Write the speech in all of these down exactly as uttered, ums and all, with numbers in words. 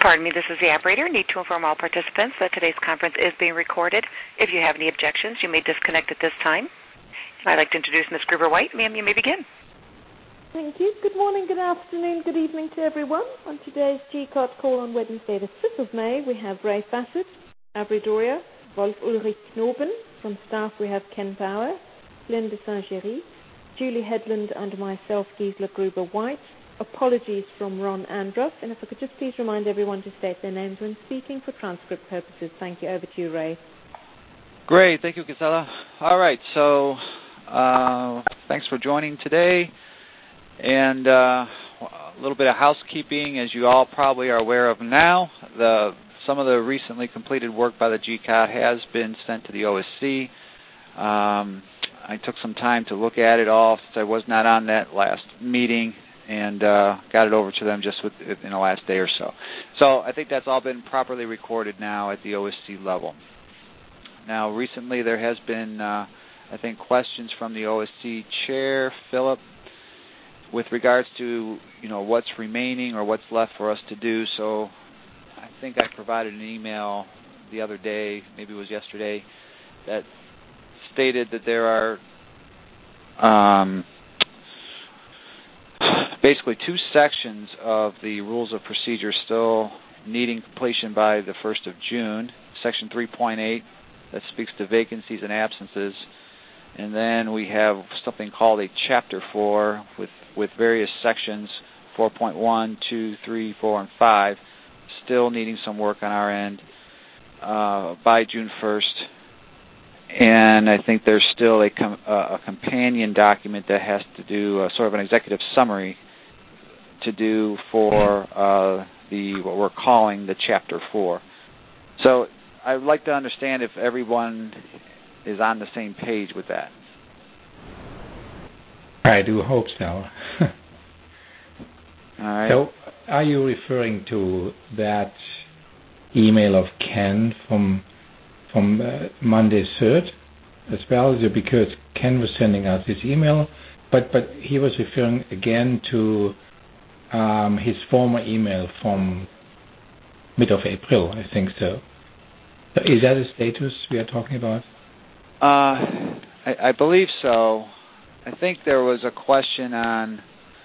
Pardon me, this is the operator. Need to inform all participants that today's conference is being recorded. If you have any objections, you may disconnect at this time. And I'd like to introduce Miz Gruber-White. Ma'am, you may begin. Thank you. Good morning, good afternoon, good evening to everyone. On today's G C O T call on Wednesday, the fifth of May, we have Ray Fassett, Avery Doria, Wolf Ulrich Knoben. From staff, we have Ken Power, Linda Saint-Géry, Julie Headland, and myself, Gisela Gruber-White. Apologies from Ron Andruff. And if I could just please remind everyone to state their names when speaking for transcript purposes. Thank you. Over to you, Ray. Great. Thank you, Gisela. All right. So uh, thanks for joining today. And uh, a little bit of housekeeping, as you all probably are aware of now. The, some of the recently completed work by the G C O T has been sent to the O S C. Um, I took some time to look at it all since I was not on that last meeting, and uh, got it over to them just with, in the last day or so. So I think that's all been properly recorded now at the O S C level. Now, recently there has been, uh, I think, questions from the O S C chair, Philip, with regards to, you know, what's remaining or what's left for us to do. So I think I provided an email the other day, maybe it was yesterday, that stated that there are um, basically two sections of the rules of procedure still needing completion by the first of June. Section three point eight, that speaks to vacancies and absences. And then we have something called a Chapter four with, with various sections, four point one, two, three, four, and five, still needing some work on our end uh, by June first. And I think there's still a, com- uh, a companion document that has to do uh, sort of an executive summary to do for uh, the what we're calling the Chapter four. So I'd like to understand if everyone is on the same page with that. I do hope so. All right. So are you referring to that email of Ken from from uh, Monday third as well? Because Ken was sending out this email, but, but he was referring again to um, his former email from mid of April, I think so. So is that the status we are talking about? Uh, I, I believe so. I think there was a question on,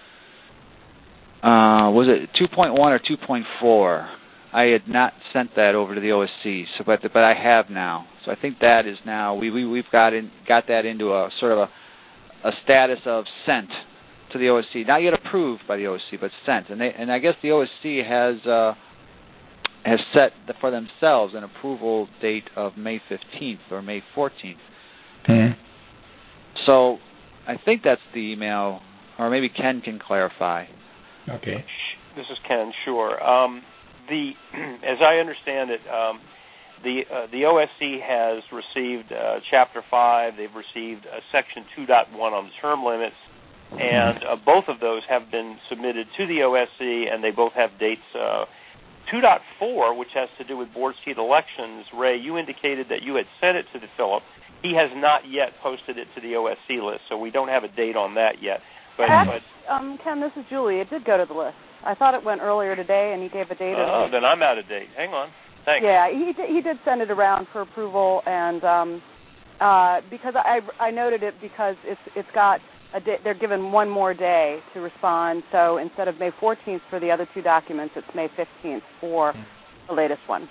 uh, was it two point one or two point four? I had not sent that over to the O S C, so but but I have now. So I think that is now we we we've got in, got that into a sort of a, a status of sent to the O S C, not yet approved by the O S C, but sent. And they and I guess the O S C has uh, has set the, for themselves an approval date of May fifteenth or May fourteenth. Mm-hmm. So I think that's the email, or maybe Ken can clarify. Okay. This is Ken. Sure. Um, the as I understand it, um, the uh, the O S C has received uh, Chapter five. They've received uh, Section two point one on the term limits, and uh, both of those have been submitted to the O S C, and they both have dates. Uh, two point four, which has to do with board seat elections, Ray, you indicated that you had sent it to the Philip. He has not yet posted it to the O S C list, so we don't have a date on that yet. But, Actually, but um, Ken, this is Julie. It did go to the list. I thought it went earlier today, and he gave a date. Oh, then I'm out of date. Hang on. Thanks. Yeah, he did, he did send it around for approval, and um, uh, because I I noted it because it's it's got a day, they're given one more day to respond. So instead of May fourteenth for the other two documents, it's May fifteenth for the latest one.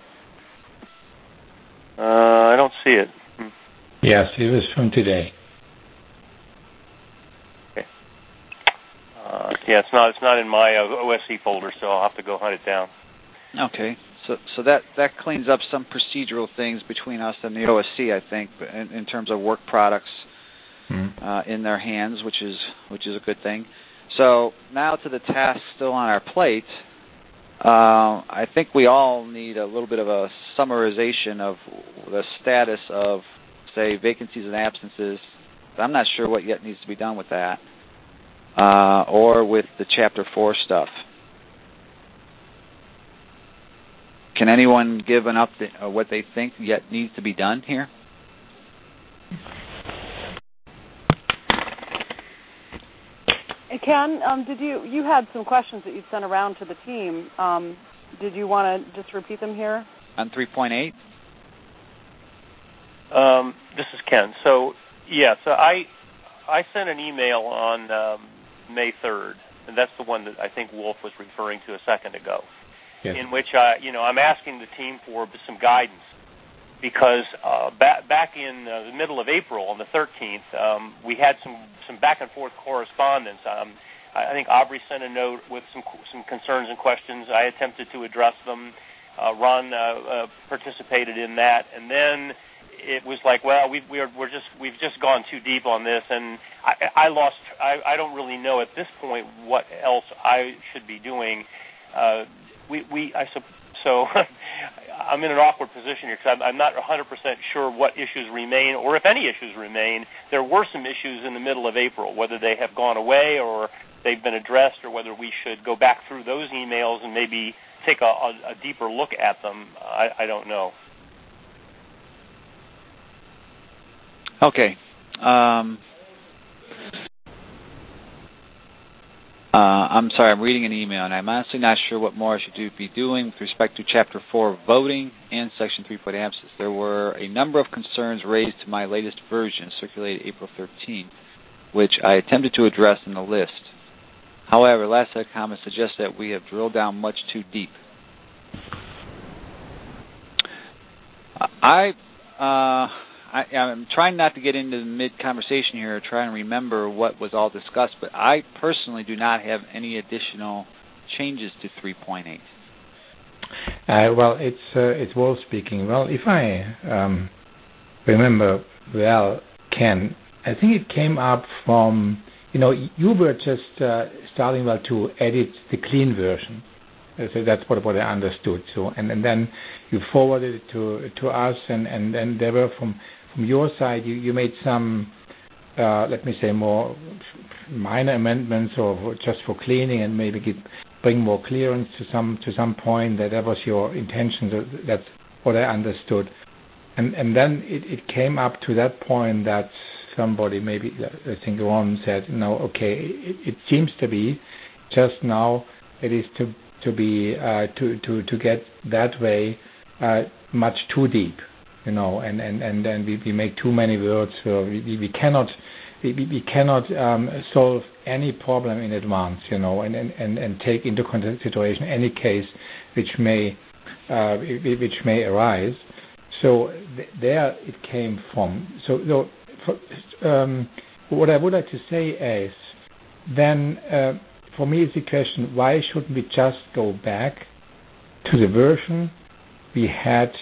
Uh, I don't see it. Hmm. Yes, it was from today. Okay. Uh, yeah, it's not it's not in my uh, O S C folder, so I'll have to go hunt it down. Okay. So so that, that cleans up some procedural things between us and the O S C, I think, in, in terms of work products mm-hmm. uh, in their hands, which is which is a good thing. So now to the task still on our plate. Uh, I think we all need a little bit of a summarization of the status of, say, vacancies and absences. I'm not sure what yet needs to be done with that, uh, or with the Chapter four stuff. Can anyone give an update of what they think yet needs to be done here? Ken, um, did you you had some questions that you sent around to the team? Um, did you want to just repeat them here? On three point eight? Um, this is Ken. So, yeah, so I I sent an email on um, May third, and that's the one that I think Wolf was referring to a second ago, yes. in which I, you know, I'm asking the team for some guidance because uh, back back in uh, the middle of April, on the thirteenth, um, we had some, some back and forth correspondence. Um, I think Aubrey sent a note with some some concerns and questions. I attempted to address them. Uh, Ron uh, uh, participated in that, and then it was like, well, we, we're we're just we've just gone too deep on this, and I, I lost. I, I don't really know at this point what else I should be doing. Uh, we we I so I'm in an awkward position here because I'm, I'm not one hundred percent sure what issues remain or if any issues remain. There were some issues in the middle of April, whether they have gone away or they've been addressed, or whether we should go back through those emails and maybe take a, a, a deeper look at them. I, I don't know. Okay. Um, uh, I'm sorry, I'm reading an email, and I'm honestly not sure what more I should do, be doing with respect to Chapter four voting and Section three point absence. There were a number of concerns raised to my latest version, circulated April thirteenth, which I attempted to address in the list. However, last set comment suggests that we have drilled down much too deep. I, uh, I, I'm trying not to get into the mid-conversation here, trying to remember what was all discussed, but I personally do not have any additional changes to three point eight. Uh, well, it's uh, it's Wolf speaking. Well, if I um, remember well, Ken, I think it came up from, you know, you were just uh, starting well to edit the clean version. So that's what, what I understood. So and, and then you forwarded it to to us, and, and then there were from from your side you, you made some uh, let me say more minor amendments or just for cleaning and maybe get, bring more clearance to some to some point. That that was your intention. That's what I understood. And and then it, it came up to that point that somebody, maybe I think Ron said, no, okay, it, it seems to be just now it is to to be uh, to to to get that way uh, much too deep, you know, and and and then we, we make too many words. So we, we cannot we, we cannot um, solve any problem in advance, you know, and, and, and, and take into consideration any case which may uh, which may arise. So th- there it came from. So, so for, um, what I would like to say is then. Uh, For me, it's the question: why shouldn't we just go back to the version we had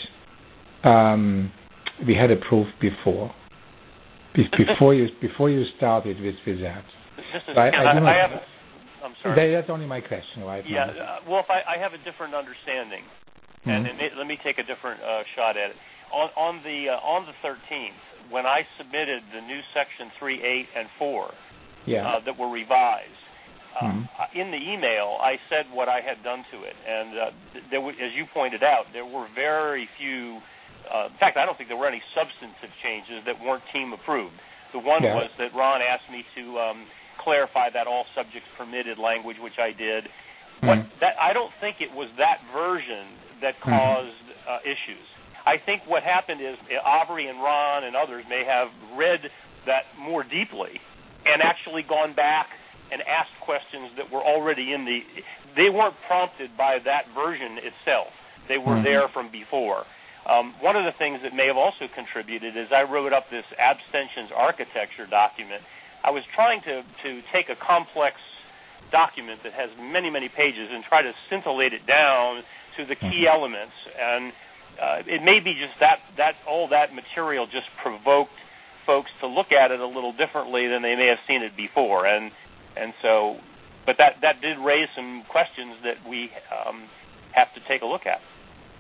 um, we had approved before? Be- before you before you started with, with that. This is, I, I, I, do not, I have. I'm sorry. That's only my question, right? Yeah. Uh, well, if I, I have a different understanding, mm-hmm. and, and it, let me take a different uh, shot at it. On, on the uh, on the thirteenth, when I submitted the new section three, eight, and four yeah. uh, that were revised. Uh, mm-hmm. In the email, I said what I had done to it, and uh, there w- as you pointed out, there were very few. Uh, in fact, I don't think there were any substantive changes that weren't team approved. The one yeah. was that Ron asked me to um, clarify that all subjects permitted language, which I did. Mm-hmm. What, that, I don't think it was that version that caused mm-hmm. uh, issues. I think what happened is Aubrey and Ron and others may have read that more deeply and actually gone back and asked questions that were already in the, they weren't prompted by that version itself. They were mm-hmm. there from before. Um, one of the things that may have also contributed is I wrote up this abstentions architecture document. I was trying to, to take a complex document that has many, many pages and try to scintillate it down to the key mm-hmm. elements. And uh, it may be just that, that all that material just provoked folks to look at it a little differently than they may have seen it before. And And so, but that, that did raise some questions that we um, have to take a look at.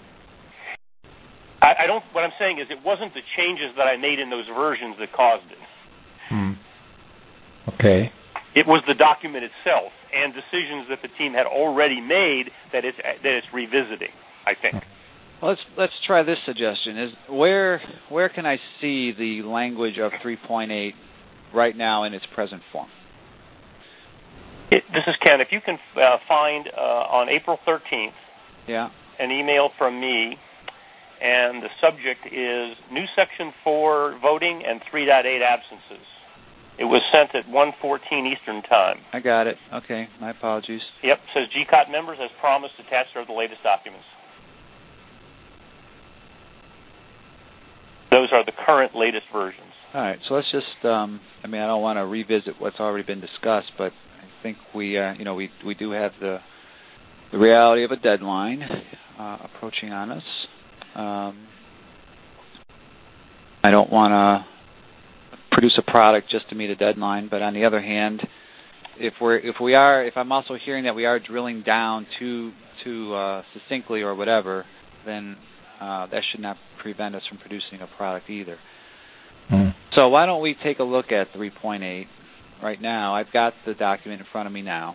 I, I don't. What I'm saying is, it wasn't the changes that I made in those versions that caused it. Hmm. Okay. It was the document itself and decisions that the team had already made that it's that it's revisiting, I think. Well, let's let's try this suggestion. Is where where can I see the language of three point eight right now in its present form? It, this is Ken. If you can uh, find uh, on April thirteenth, Yeah. An email from me, and the subject is New Section four voting and three point eight absences. It was sent at one fourteen Eastern Time. I got it. Okay, my apologies. Yep, it says G C O T members, as promised, attached are the latest documents. Those are the current latest versions. All right, so let's just, um, I mean, I don't want to revisit what's already been discussed, but I think we, uh, you know, we we do have the, the reality of a deadline uh, approaching on us. Um, I don't want to produce a product just to meet a deadline, but on the other hand, if we're if we are if I'm also hearing that we are drilling down too too uh, succinctly or whatever, then uh, that should not prevent us from producing a product either. Mm. So why don't we take a look at three point eight right now? I've got the document in front of me now.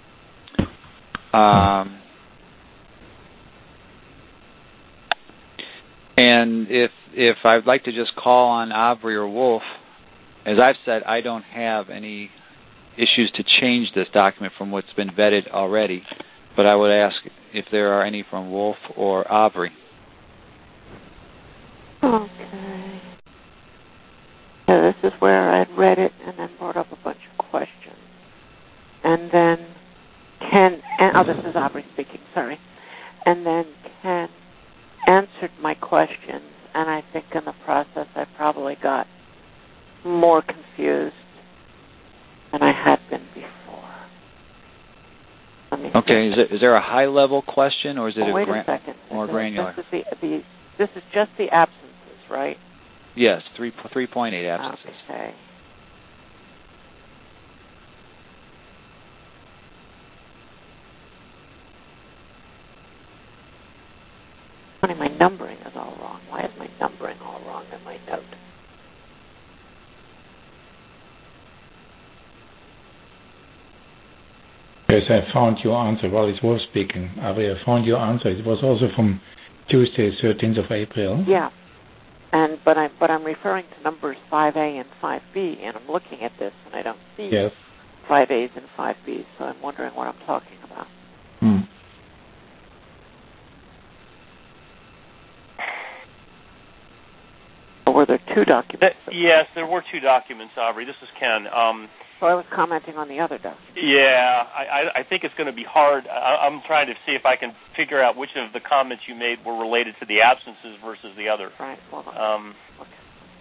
Um, and if if I'd like to just call on Avery or Wolf, as I've said, I don't have any issues to change this document from what's been vetted already, but I would ask if there are any from Wolf or Avery. Okay. So this is where I'd read it and then brought up a bunch of questions. And then Ken, and, oh, this is Aubrey speaking, sorry. And then Ken answered my questions, and I think in the process I probably got more confused than I had been before. Let me okay, is, it, is there a high-level question, or is it oh, a wait gra- a second. more this granular? This is, the, the, this is just the absences, right? Yes, three three point eight absences. Okay. Funny, my numbering is all wrong. Why is my numbering all wrong in my note? Yes, I found your answer while it was speaking. Ari, I found your answer. It was also from Tuesday, thirteenth of April. Yeah. And but I but I'm referring to numbers five A and five B, and I'm looking at this and I don't see yes. five A's and five B's, so I'm wondering what I'm talking about. Hmm. Or were there two documents? Uh, yes, there were two documents, Aubrey. This is Ken. Um, so I was commenting on the other document. Yeah, I, I, I think it's going to be hard. I, I'm trying to see if I can figure out which of the comments you made were related to the absences versus the other. Right. Hold on. Um, okay.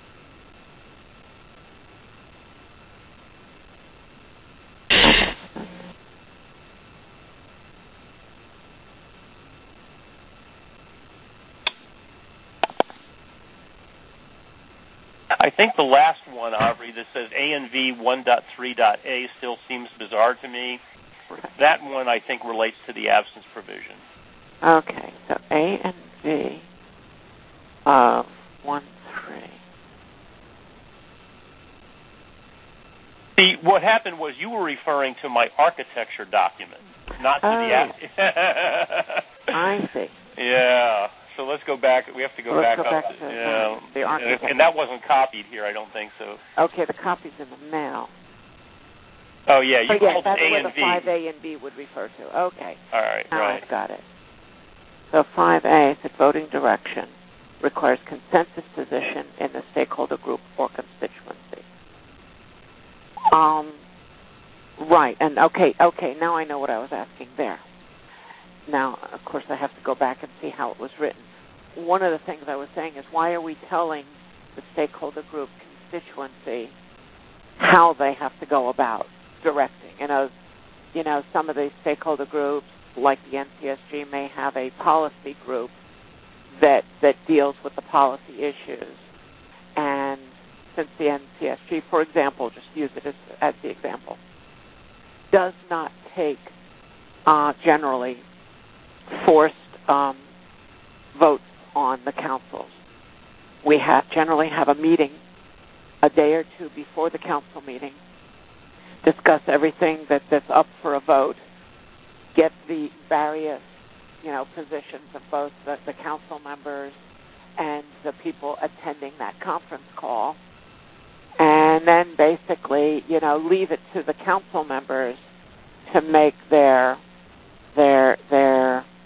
I think the last one, Aubrey, that says A N V one point three point A still seems bizarre to me. That one, I think, relates to the absence provision. Okay, so A and V of one three. See, what happened was you were referring to my architecture document, not to oh. the absence. I see. Yeah. So let's go back. We have to go well, back let's go up. back to, to, to yeah. the architecture. And that wasn't copied here, I don't think so. Okay, the copy's in the mail. Oh, yeah, you oh, yeah, called that's A what and the V. five A and B would refer to. Okay. All right, now right. I've got it. So five A said voting direction requires consensus position in the stakeholder group or constituency. Um, right, and okay, okay, now I know what I was asking there. Now, of course, I have to go back and see how it was written. One of the things I was saying is, why are we telling the stakeholder group constituency how they have to go about directing? You know, you know, some of the stakeholder groups, like the N C S G, may have a policy group that that deals with the policy issues. And since the N C S G, for example, just use it as, as the example, does not take uh, generally forced um, votes on the councils. We have generally have a meeting a day or two before the council meeting, discuss everything that, that's up for a vote, get the various, you know, positions of both the, the council members and the people attending that conference call, and then basically, you know, leave it to the council members to make their their their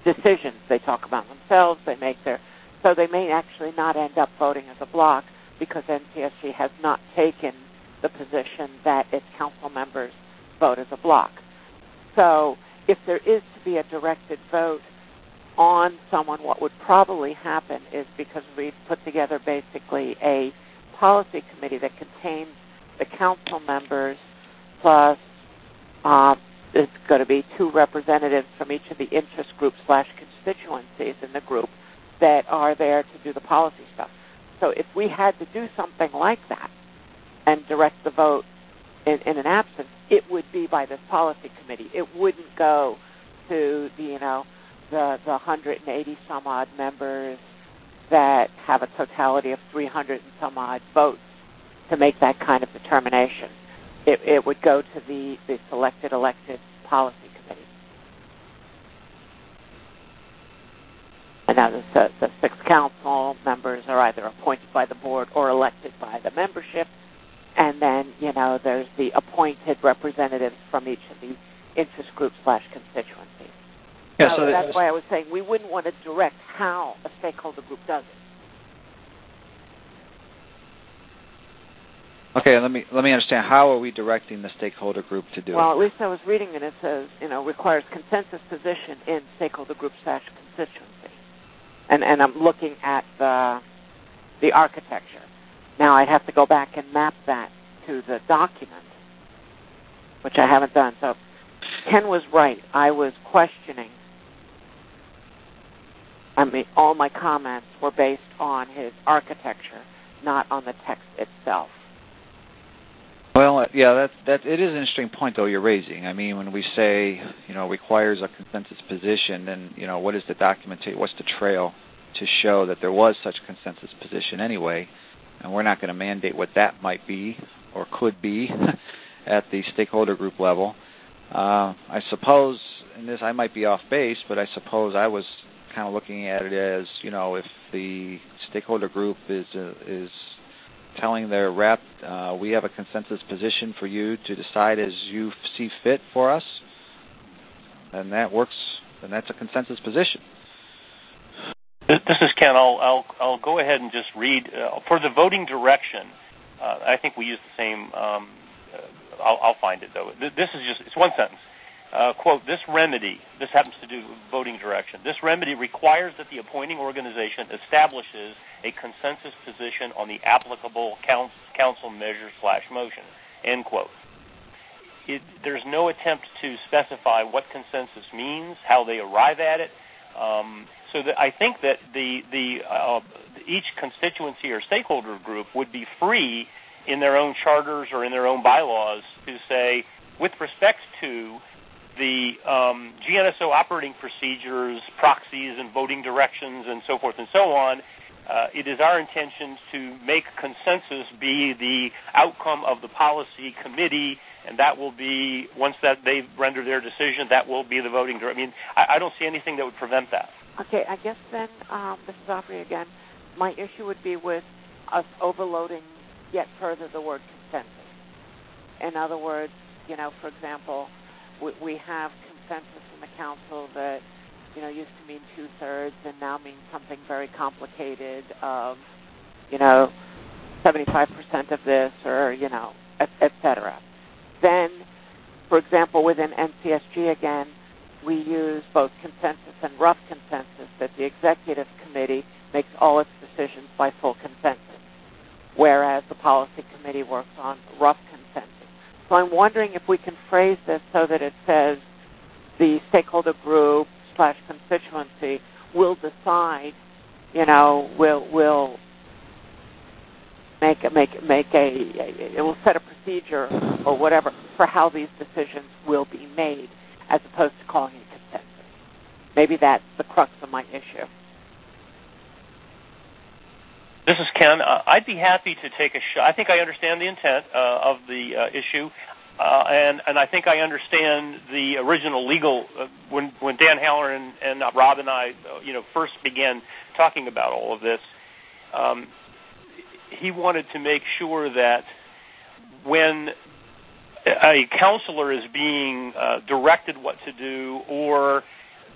decisions. They talk about themselves. They make their so they may actually not end up voting as a block because N C S G has not taken the position that its council members vote as a block. So if there is to be a directed vote on someone, what would probably happen is, because we've put together basically a policy committee that contains the council members plus uh, it's going to be two representatives from each of the interest groups slash constituencies in the group that are there to do the policy stuff. So if we had to do something like that and direct the vote in, in an absence, it would be by this policy committee. It wouldn't go to the, you know, the, the one hundred eighty some odd members that have a totality of three hundred and some odd votes to make that kind of determination. It, it would go to the, the selected elected policy committee. And now the, the six council members are either appointed by the board or elected by the membership. And then, you know, there's the appointed representatives from each of the interest groups slash constituencies. Yeah, so so that's why I was saying we wouldn't want to direct how a stakeholder group does it. Okay, let me let me understand. How are we directing the stakeholder group to do well, it? Well, at least I was reading it. It says, you know, requires consensus position in stakeholder group slash constituency. And and I'm looking at the the architecture. Now I'd have to go back and map that to the document, which I haven't done. So Ken was right. I was questioning. I mean, all my comments were based on his architecture, not on the text itself. Well, yeah, that's that. It is an interesting point, though, you're raising. I mean, when we say, you know, requires a consensus position, then, you know, what is the documentation? What's the trail to show that there was such consensus position anyway? And we're not going to mandate what that might be or could be at the stakeholder group level. Uh, I suppose, in this, I might be off base, but I suppose I was kind of looking at it as, you know, if the stakeholder group is uh, is telling their rep, uh, we have a consensus position for you to decide as you see fit for us, and that works, and that's a consensus position. This is Ken. I'll I'll, I'll go ahead and just read uh, for the voting direction. Uh, I think we use the same. Um, uh, I'll, I'll find it though. This is just it's one sentence. Uh, quote, this remedy, this happens to do with voting direction, this remedy requires that the appointing organization establishes a consensus position on the applicable council, council measure slash motion, end quote. It, there's no attempt to specify what consensus means, how they arrive at it. Um, so that I think that the, the uh, each constituency or stakeholder group would be free in their own charters or in their own bylaws to say, with respect to the um, G N S O operating procedures, proxies, and voting directions, and so forth and so on, uh, it is our intention to make consensus be the outcome of the policy committee, and that will be, once that they render their decision, that will be the voting direction. I mean, I, I don't see anything that would prevent that. Okay, I guess then, um, this is Aubrey again, my issue would be with us overloading yet further the word consensus. In other words, you know, for example, we have consensus in the council that, you know, used to mean two-thirds and now means something very complicated of, you know, seventy-five percent of this or, you know, et, et cetera. Then, for example, within N C S G, again, we use both consensus and rough consensus, that the executive committee makes all its decisions by full consensus, whereas the policy committee works on rough consensus. So I'm wondering if we can phrase this so that it says the stakeholder group slash constituency will decide, you know, will will make a, make make a, a it will set a procedure or whatever for how these decisions will be made, as opposed to calling it consensus. Maybe that's the crux of my issue. This is Ken. Uh, I'd be happy to take a shot. I think I understand the intent uh, of the uh, issue, uh, and and I think I understand the original legal. Uh, when when Dan Haller and, and Rob and I, uh, you know, first began talking about all of this, um, he wanted to make sure that when a counselor is being uh, directed what to do, or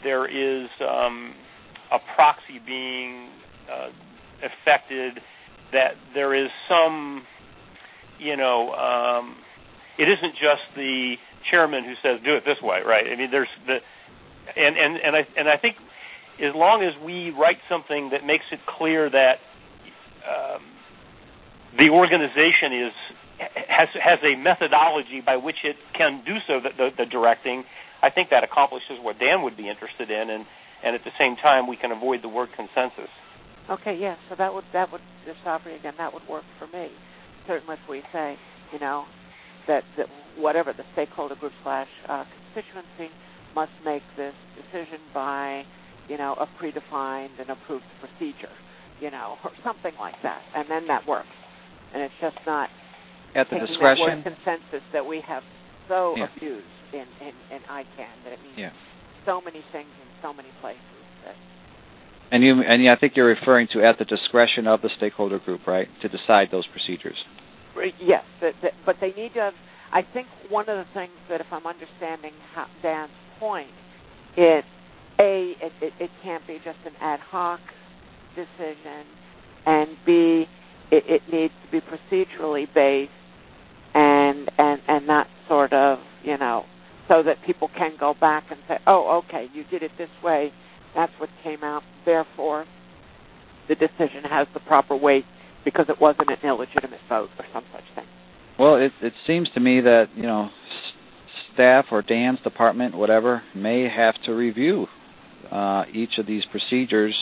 there is um, a proxy being uh, affected, that there is some, you know, um, it isn't just the chairman who says do it this way, right? I mean, there's the, and and and I and I think as long as we write something that makes it clear that um, the organization is has has a methodology by which it can do so, the, the, the directing, I think that accomplishes what Dan would be interested in, and, and at the same time we can avoid the word consensus. Okay, yes. So that would that would just again that would work for me. Certainly, if we say, you know, that, that whatever the stakeholder group slash uh, constituency must make this decision by, you know, a predefined and approved procedure, you know, or something like that, and then that works. And it's just not at the taking discretion that word consensus that we have so yeah. abused in, in, in I CANN, that it means yeah. so many things in so many places. That and you and yeah, I think you're referring to at the discretion of the stakeholder group, right, to decide those procedures. Yes, that, that, but they need to. I think one of the things that, if I'm understanding how, Dan's point, it a it, it, it can't be just an ad hoc decision, and B it, it needs to be procedurally based, and and and not sort of, you know, so that people can go back and say, oh, okay, you did it this way, that's what came out, therefore the decision has the proper weight because it wasn't an illegitimate vote or some such thing. Well, it it seems to me that, you know, s- staff or Dan's department, whatever, may have to review uh, each of these procedures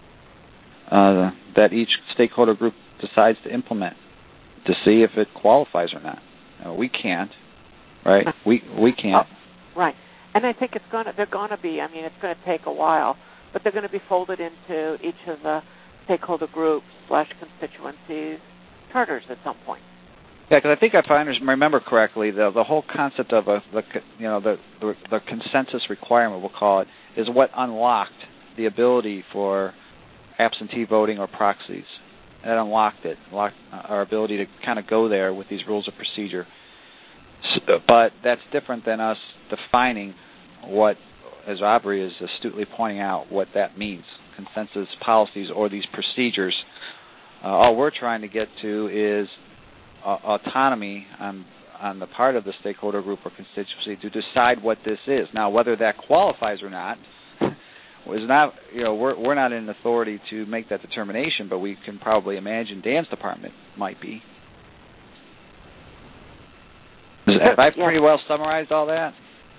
uh, that each stakeholder group decides to implement to see if it qualifies or not. Uh, we can't, right? We we can't. Oh, right, and I think it's gonna they're gonna be. I mean, it's gonna take a while, but they're gonna be folded into each of the stakeholder groups slash constituencies charters at some point. Yeah, because I think if I remember correctly, the the whole concept of a the you know the, the the consensus requirement, we'll call it, is what unlocked the ability for absentee voting or proxies. It unlocked it, unlocked our ability to kind of go there with these rules of procedure. So, but that's different than us defining what, as Aubrey is astutely pointing out, what that means, consensus policies or these procedures. Uh, all we're trying to get to is uh, autonomy on on the part of the stakeholder group or constituency to decide what this is. Now, whether that qualifies or not is not, you know, we're we're not in authority to make that determination, but we can probably imagine Dan's department might be. Have I pretty well summarized all that?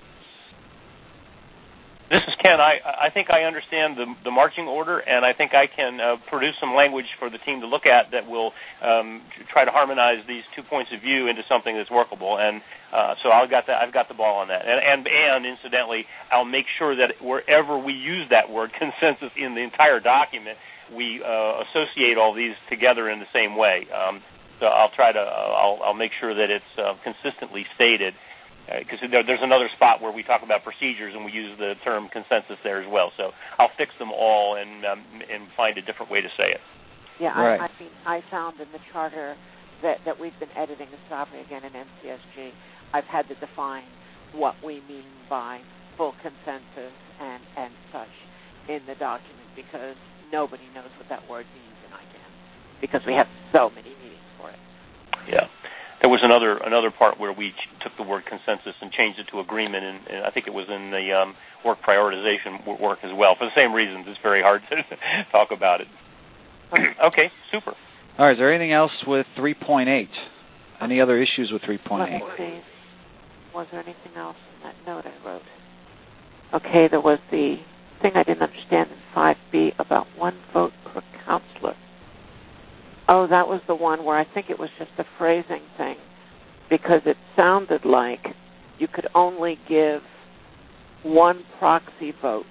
This is Ken. I, I think I understand the, the marching order, and I think I can uh, produce some language for the team to look at that will um, try to harmonize these two points of view into something that's workable. And uh, so I've got the, I've got the ball on that. And, and, and incidentally, I'll make sure that wherever we use that word consensus in the entire document, we uh, associate all these together in the same way. Um, so I'll try to I'll, I'll make sure that it's uh, consistently stated. Because uh, there, there's another spot where we talk about procedures and we use the term consensus there as well. So I'll fix them all and um, and find a different way to say it. Yeah, right. I, I mean, I found in the charter that, that we've been editing this topic again in N C S G, I've had to define what we mean by full consensus and, and such in the document because nobody knows what that word means in I CANN because we have so many meetings for it. Yeah. There was another another part where we ch- took the word consensus and changed it to agreement, and, and I think it was in the um, work prioritization w- work as well. For the same reasons, it's very hard to talk about it. Okay, super. All right, is there anything else with three point eight? Any other issues with three point eight? Let me see. Was there anything else in that note I wrote? Okay, there was the thing I didn't understand in five B about one vote per counselor. Oh, that was the one where I think it was just a phrasing thing because it sounded like you could only give one proxy vote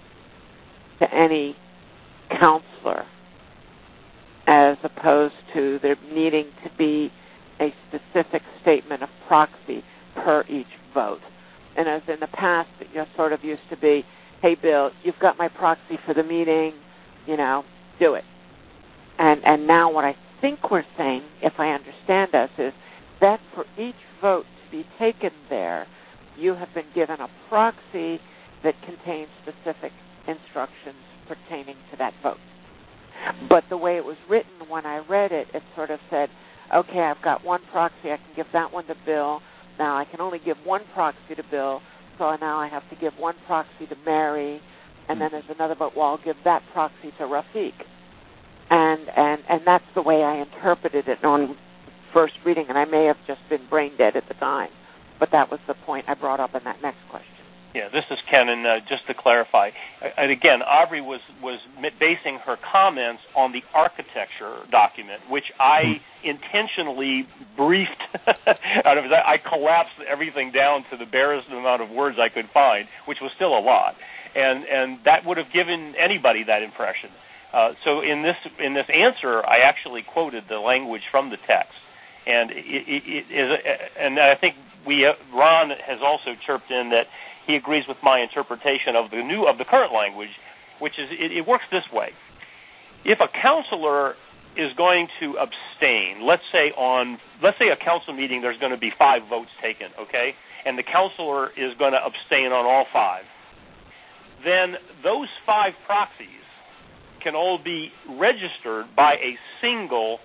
to any counselor as opposed to there needing to be a specific statement of proxy per each vote. And as in the past, it just sort of used to be, hey, Bill, you've got my proxy for the meeting, you know, do it. And and now what I think we're saying, if I understand us, is that for each vote to be taken there, you have been given a proxy that contained specific instructions pertaining to that vote. But the way it was written, when I read it, it sort of said, okay, I've got one proxy, I can give that one to Bill. Now I can only give one proxy to Bill, so now I have to give one proxy to Mary, and then there's another vote, well, I'll give that proxy to Rafiq. And, and, and that's the way I interpreted it on first reading, and I may have just been brain dead at the time, but that was the point I brought up in that next question. Yeah, this is Ken, and uh, just to clarify, and again, Aubrey was, was basing her comments on the architecture document, which I intentionally briefed. out of it. I collapsed everything down to the barest amount of words I could find, which was still a lot, and and that would have given anybody that impression. Uh, so in this in this answer, I actually quoted the language from the text, and it, it, it is, and I think we uh, Ron has also chirped in that he agrees with my interpretation of the new of the current language, which is it, it works this way. If a counselor is going to abstain, let's say on let's say a council meeting, there's going to be five votes taken, okay, and the counselor is going to abstain on all five, then those five proxies can all be registered by a single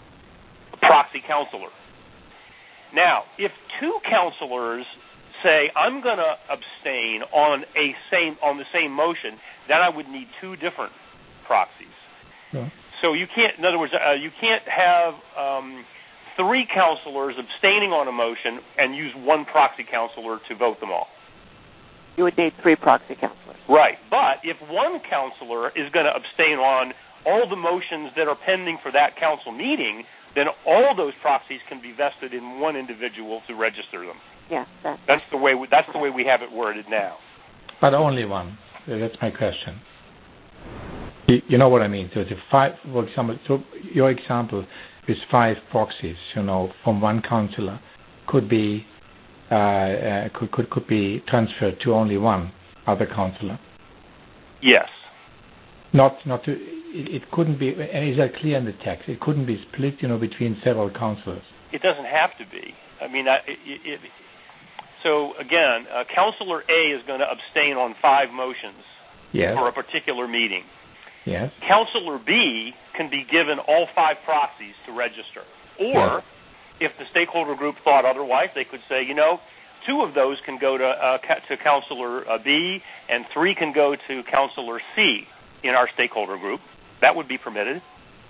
proxy counselor. Now, if two counselors say, I'm going to abstain on a same on the same motion, then I would need two different proxies. Yeah. So you can't, in other words, uh, you can't have um, three counselors abstaining on a motion and use one proxy counselor to vote them all. You would need three proxy counselors. Right, but if one counselor is going to abstain on all the motions that are pending for that council meeting, then all those proxies can be vested in one individual to register them. Yeah, that's, that's the way. We, that's the way we have it worded now. But only one. That's my question. You, you know what I mean? So it's a five, for example. So your example is five proxies. You know, from one counselor could be uh, uh, could could could be transferred to only one other counselor. Yes. Not not to. It, it couldn't be. And is that clear in the text? It couldn't be split. You know, between several counselors. It doesn't have to be. I mean, I, it, it, so again, uh, Counselor A is going to abstain on five motions yes. for a particular meeting. Yes. Counselor B can be given all five proxies to register. Or, yes. if the stakeholder group thought otherwise, they could say, you know, two of those can go to uh, to Counselor uh, B, and three can go to Counselor C in our stakeholder group. That would be permitted.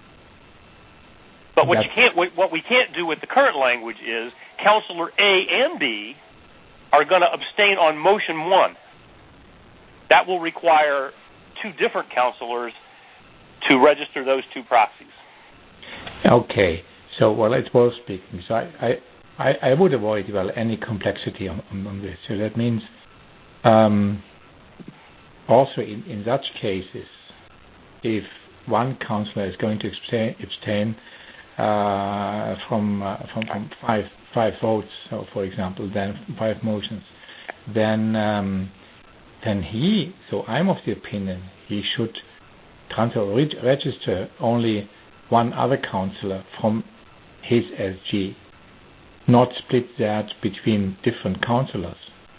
But what That's you can't, what we can't do with the current language is Counselor A and B are going to abstain on motion one. That will require two different counselors to register those two proxies. Okay. So, well, it's both speaking. So I, I, I would avoid, well, any complexity on, on, on this. So that means um, also in, in such cases, if one counselor is going to abstain, abstain uh, from, uh, from from five five votes, so for example, then five motions, then um, then he, so I'm of the opinion, he should transfer or reg- register only one other counselor from his S G, not split that between different counselors.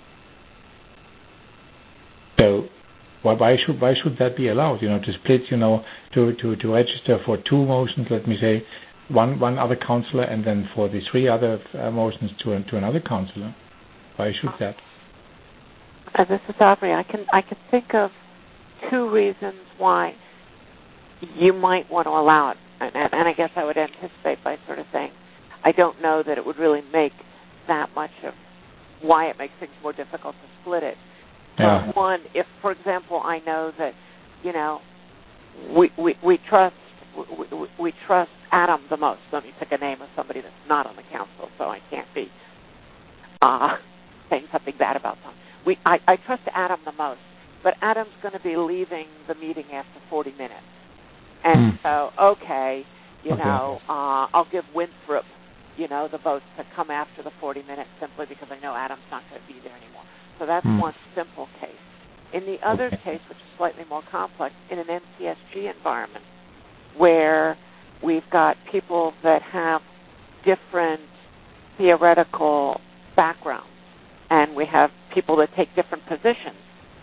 So why, why should why should that be allowed? You know, to split, you know, to, to, to register for two motions, let me say, one one other counselor, and then for the three other uh, motions to to another counselor. Why should that? Uh, this is Aubrey. I can I can think of two reasons why you might want to allow it, and, and, and I guess I would anticipate by sort of saying, I don't know that it would really make that much of why it makes things more difficult to split it. Yeah. Uh, one, if, for example, I know that, you know, we we, we trust we, we, we trust Adam the most. Let me pick a name of somebody that's not on the council, so I can't be uh, saying something bad about them. We I, I trust Adam the most, but Adam's going to be leaving the meeting after forty minutes, and mm. so okay, you okay. know, uh, I'll give Winthrop, you know, the votes to come after the forty minutes simply because I know Adam's not going to be there anymore. So that's mm. one simple case. In the other okay. case, which is slightly more complex, in an N C S G environment where we've got people that have different theoretical backgrounds and we have people that take different positions,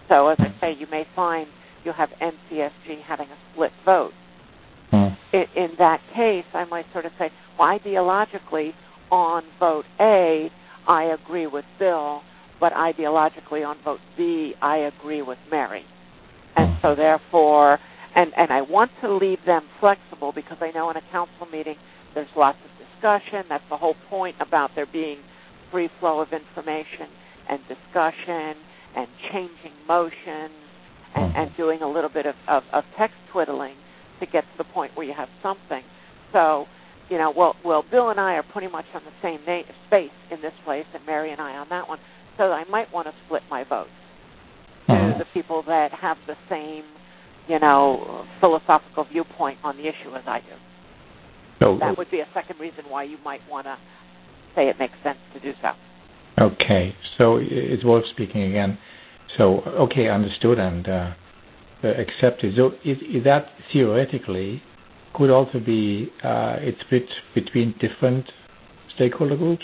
So, as I say, you may find you'll have N C S G having a split vote. Mm. In, in that case, I might sort of say, well, ideologically, on vote A, I agree with Bill, but ideologically on vote B, I agree with Mary. And so therefore, and, and I want to leave them flexible because I know in a council meeting there's lots of discussion. That's the whole point about there being free flow of information and discussion and changing motions and, and doing a little bit of, of, of text twiddling to get to the point where you have something. So, you know, well, well, Bill and I are pretty much on the same na- space in this place, and Mary and I on that one. So I might want to split my votes to Mm-hmm. the people that have the same, you know, philosophical viewpoint on the issue as I do. So That would be a second reason why you might want to say it makes sense to do so. Okay, so it's Wolf speaking again. So, okay, understood and uh, accepted. So is, is that theoretically could also be uh, it's split between different stakeholder groups?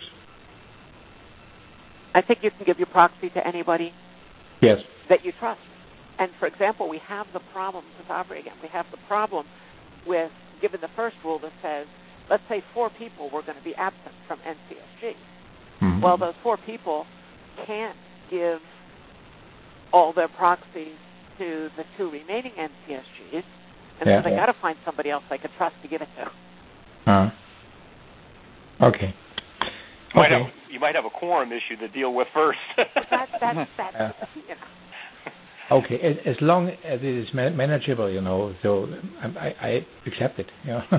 I think you can give your proxy to anybody Yes. that you trust. And, for example, we have the problem, with Aubrey again, we have the problem with, given the first rule that says, let's say four people were going to be absent from N C S G. Mm-hmm. Well, those four people can't give all their proxies to the two remaining N C S Gs, and Yeah. so they got to find somebody else they could trust to give it to. Uh, okay. You might, Okay. have, you might have a quorum issue to deal with first. But that, that, that's, Yeah. you know. Okay, as, as long as it is ma- manageable, you know, so I, I, I accept it. You know.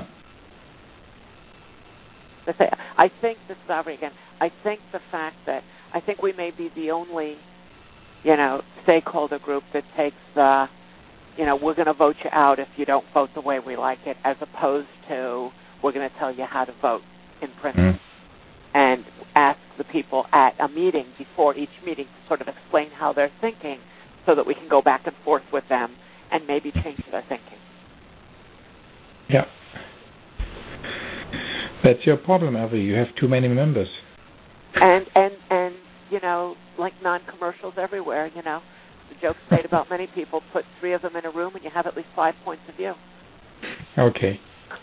I think, this is Aubrey again, I think the fact that, I think we may be the only, you know, stakeholder group that takes the, you know, we're going to vote you out if you don't vote the way we like it, as opposed to we're going to tell you how to vote in principle. Mm. And ask the people at a meeting before each meeting to sort of explain how they're thinking so that we can go back and forth with them and maybe change their thinking. Yeah. That's your problem, Avi. You have too many members. And, and, and you know, like non-commercials everywhere, you know, the joke's made about many people, put three of them in a room and you have at least five points of view. Okay.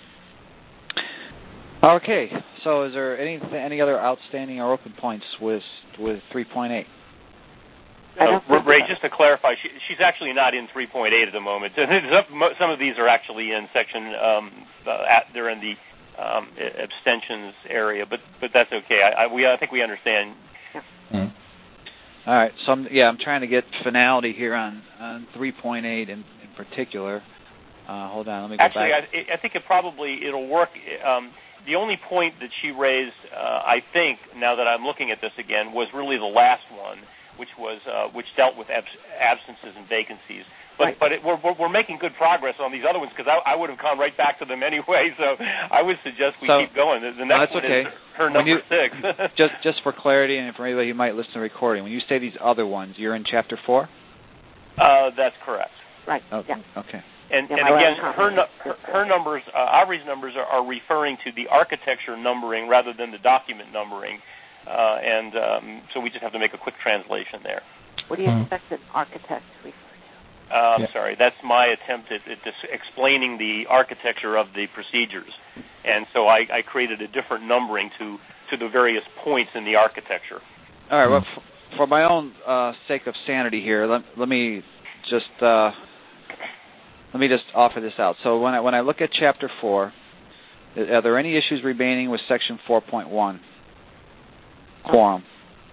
Okay, so is there any any other outstanding or open points with with three point eight? Uh, Ray, just to clarify, she, she's actually not in three point eight at the moment. Some of these are actually in section, um, uh, at, they're in the um, abstentions area, but but that's okay. I, I, we, I think we understand. Mm. All right, so I'm, yeah, I'm trying to get finality here on, on three point eight in, in particular. Uh, hold on, let me go actually, back. Actually, I, I think it probably, it'll work. Um, The only point that she raised, uh, I think, now that I'm looking at this again, was really the last one, which was uh, which dealt with abs- absences and vacancies. But right. but it, we're we're making good progress on these other ones because I, I would have gone right back to them anyway. So I would suggest we so, keep going. The, the next no, that's one okay. is her number you, six. just just for clarity and for anybody who might listen to the recording, when you say these other ones, you're in chapter four? Uh, that's correct. Right. Oh, yeah. Okay. And, yeah, and again, her, her her numbers, uh, Aubrey's numbers are, are referring to the architecture numbering rather than the document numbering, uh, and um, so we just have to make a quick translation there. What do you Mm. expect an architect to refer to? Uh, I'm Yeah. sorry, that's my attempt at, at dis- explaining the architecture of the procedures, and so I, I created a different numbering to, to the various points in the architecture. All right. Well, f- for my own uh, sake of sanity here, let let me just. Uh, Let me just offer this out. So when I, when I look at Chapter four, are there any issues remaining with Section four point one, quorum?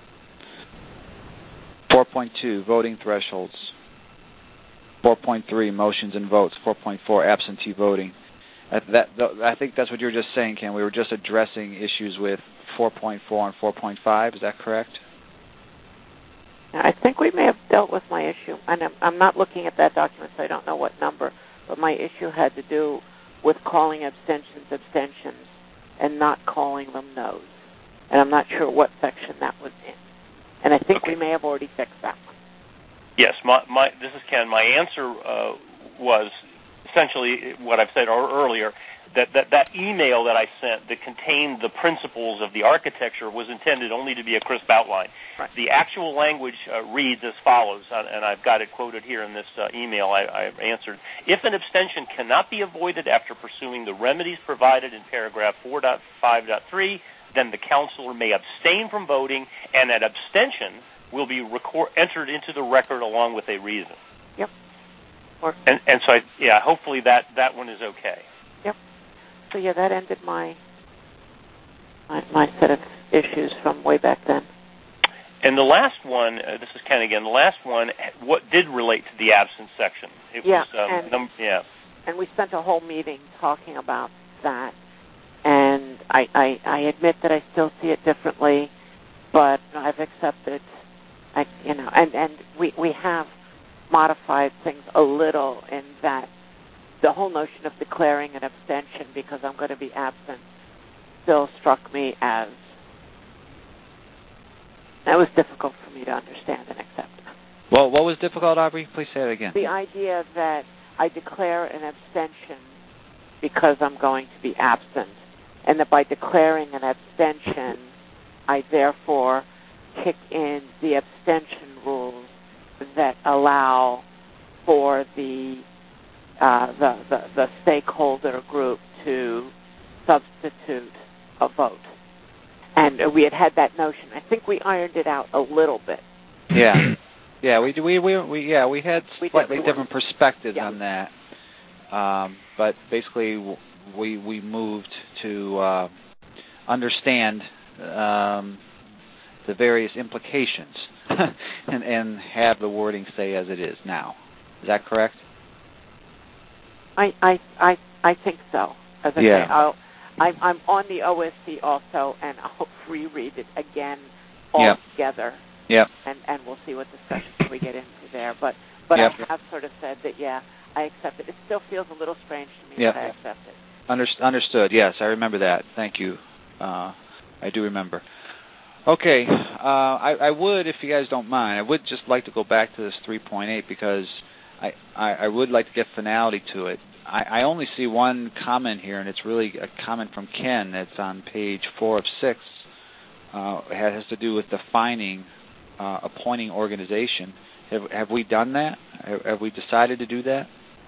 four point two, voting thresholds. four point three, motions and votes. four point four, absentee voting. That, that, I think that's what you were just saying, Ken. We were just addressing issues with four point four and four point five. Is that correct? I think we may have dealt with my issue, and I'm, I'm not looking at that document, so I don't know what number, but my issue had to do with calling abstentions abstentions and not calling them no's. And I'm not sure what section that was in. And I think Okay. we may have already fixed that one. Yes, my, my this is Ken. My answer uh, was essentially what I've said earlier, that, that that email that I sent that contained the principles of the architecture was intended only to be a crisp outline. Right. The actual language uh, reads as follows, and I've got it quoted here in this uh, email I, I answered. If an abstention cannot be avoided after pursuing the remedies provided in paragraph four point five point three, then the counselor may abstain from voting, and that abstention will be record, entered into the record along with a reason. Yep. Or, and, and so, I, yeah, hopefully that, that one is okay. Yep. So, yeah, that ended my, my my set of issues from way back then. And the last one, uh, this is Ken again, the last one, what did relate to the absence section? It yeah, was, um, and, num- yeah. And we spent a whole meeting talking about that. And I, I, I admit that I still see it differently, but I've accepted, I, you know, and, and we, we have modified things a little in that the whole notion of declaring an abstention because I'm going to be absent still struck me as, that was difficult for me to understand and accept. Well, what was difficult, Aubrey? Please say it again. The idea that I declare an abstention because I'm going to be absent, and that by declaring an abstention, I therefore kick in the abstention rules that allow for the uh, the, the the stakeholder group to substitute a vote. And we had had that notion. I think we ironed it out a little bit. Yeah, yeah, we we we, we yeah we had we slightly did. different perspectives yeah. on that, um, but basically we we moved to uh, understand um, the various implications and, and have the wording say as it is now. Is that correct? I I I, I think so. As I yeah. say, I'll, I'm, I'm on the O S C also, and I'll reread it again all yep. together. Yep. And and we'll see what discussions we get into there. But but yep. I have sort of said that yeah, I accept it. It still feels a little strange to me, yep. but I accept it. Under, understood. Yes, I remember that. Thank you. Uh, I do remember. Okay, uh, I, I would, if you guys don't mind, I would just like to go back to this three point eight because I, I, I would like to get finality to it. I, I only see one comment here, and it's really a comment from Ken. It's on page four of six. Uh, it has to do with defining uh, appointing organization. Have, have we done that? Have, have we decided to do that?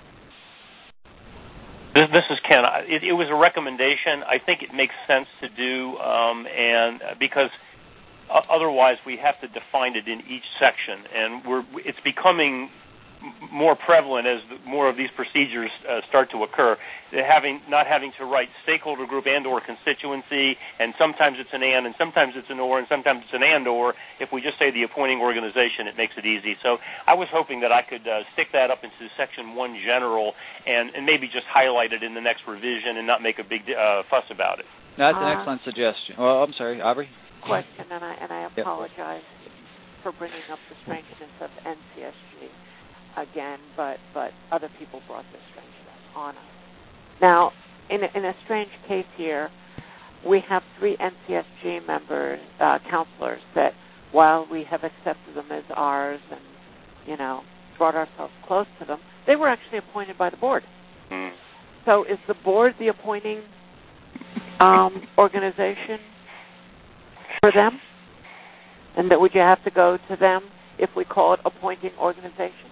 This, this is Ken. It, it was a recommendation. I think it makes sense to do, um, and because otherwise we have to define it in each section, and we're it's becoming more prevalent as more of these procedures uh, start to occur. Having not having to write stakeholder group and or constituency, and sometimes it's an and, and sometimes it's an or, and sometimes it's an and or. If we just say the appointing organization, it makes it easy. So I was hoping that I could uh, stick that up into section one general, and, and maybe just highlight it in the next revision and not make a big uh, fuss about it. No, that's an uh, excellent suggestion. Well, I'm sorry, Aubrey. Question, and I and I yep. apologize for bringing up the strangeness of N C S G. Again, but but other people brought this strangeness on us. Now, in a, in a strange case here, we have three N C S G members, uh, counselors, that while we have accepted them as ours and, you know, brought ourselves close to them, they were actually appointed by the board. Mm. So is the board the appointing um, organization for them? And that would you have to go to them if we call it appointing organization?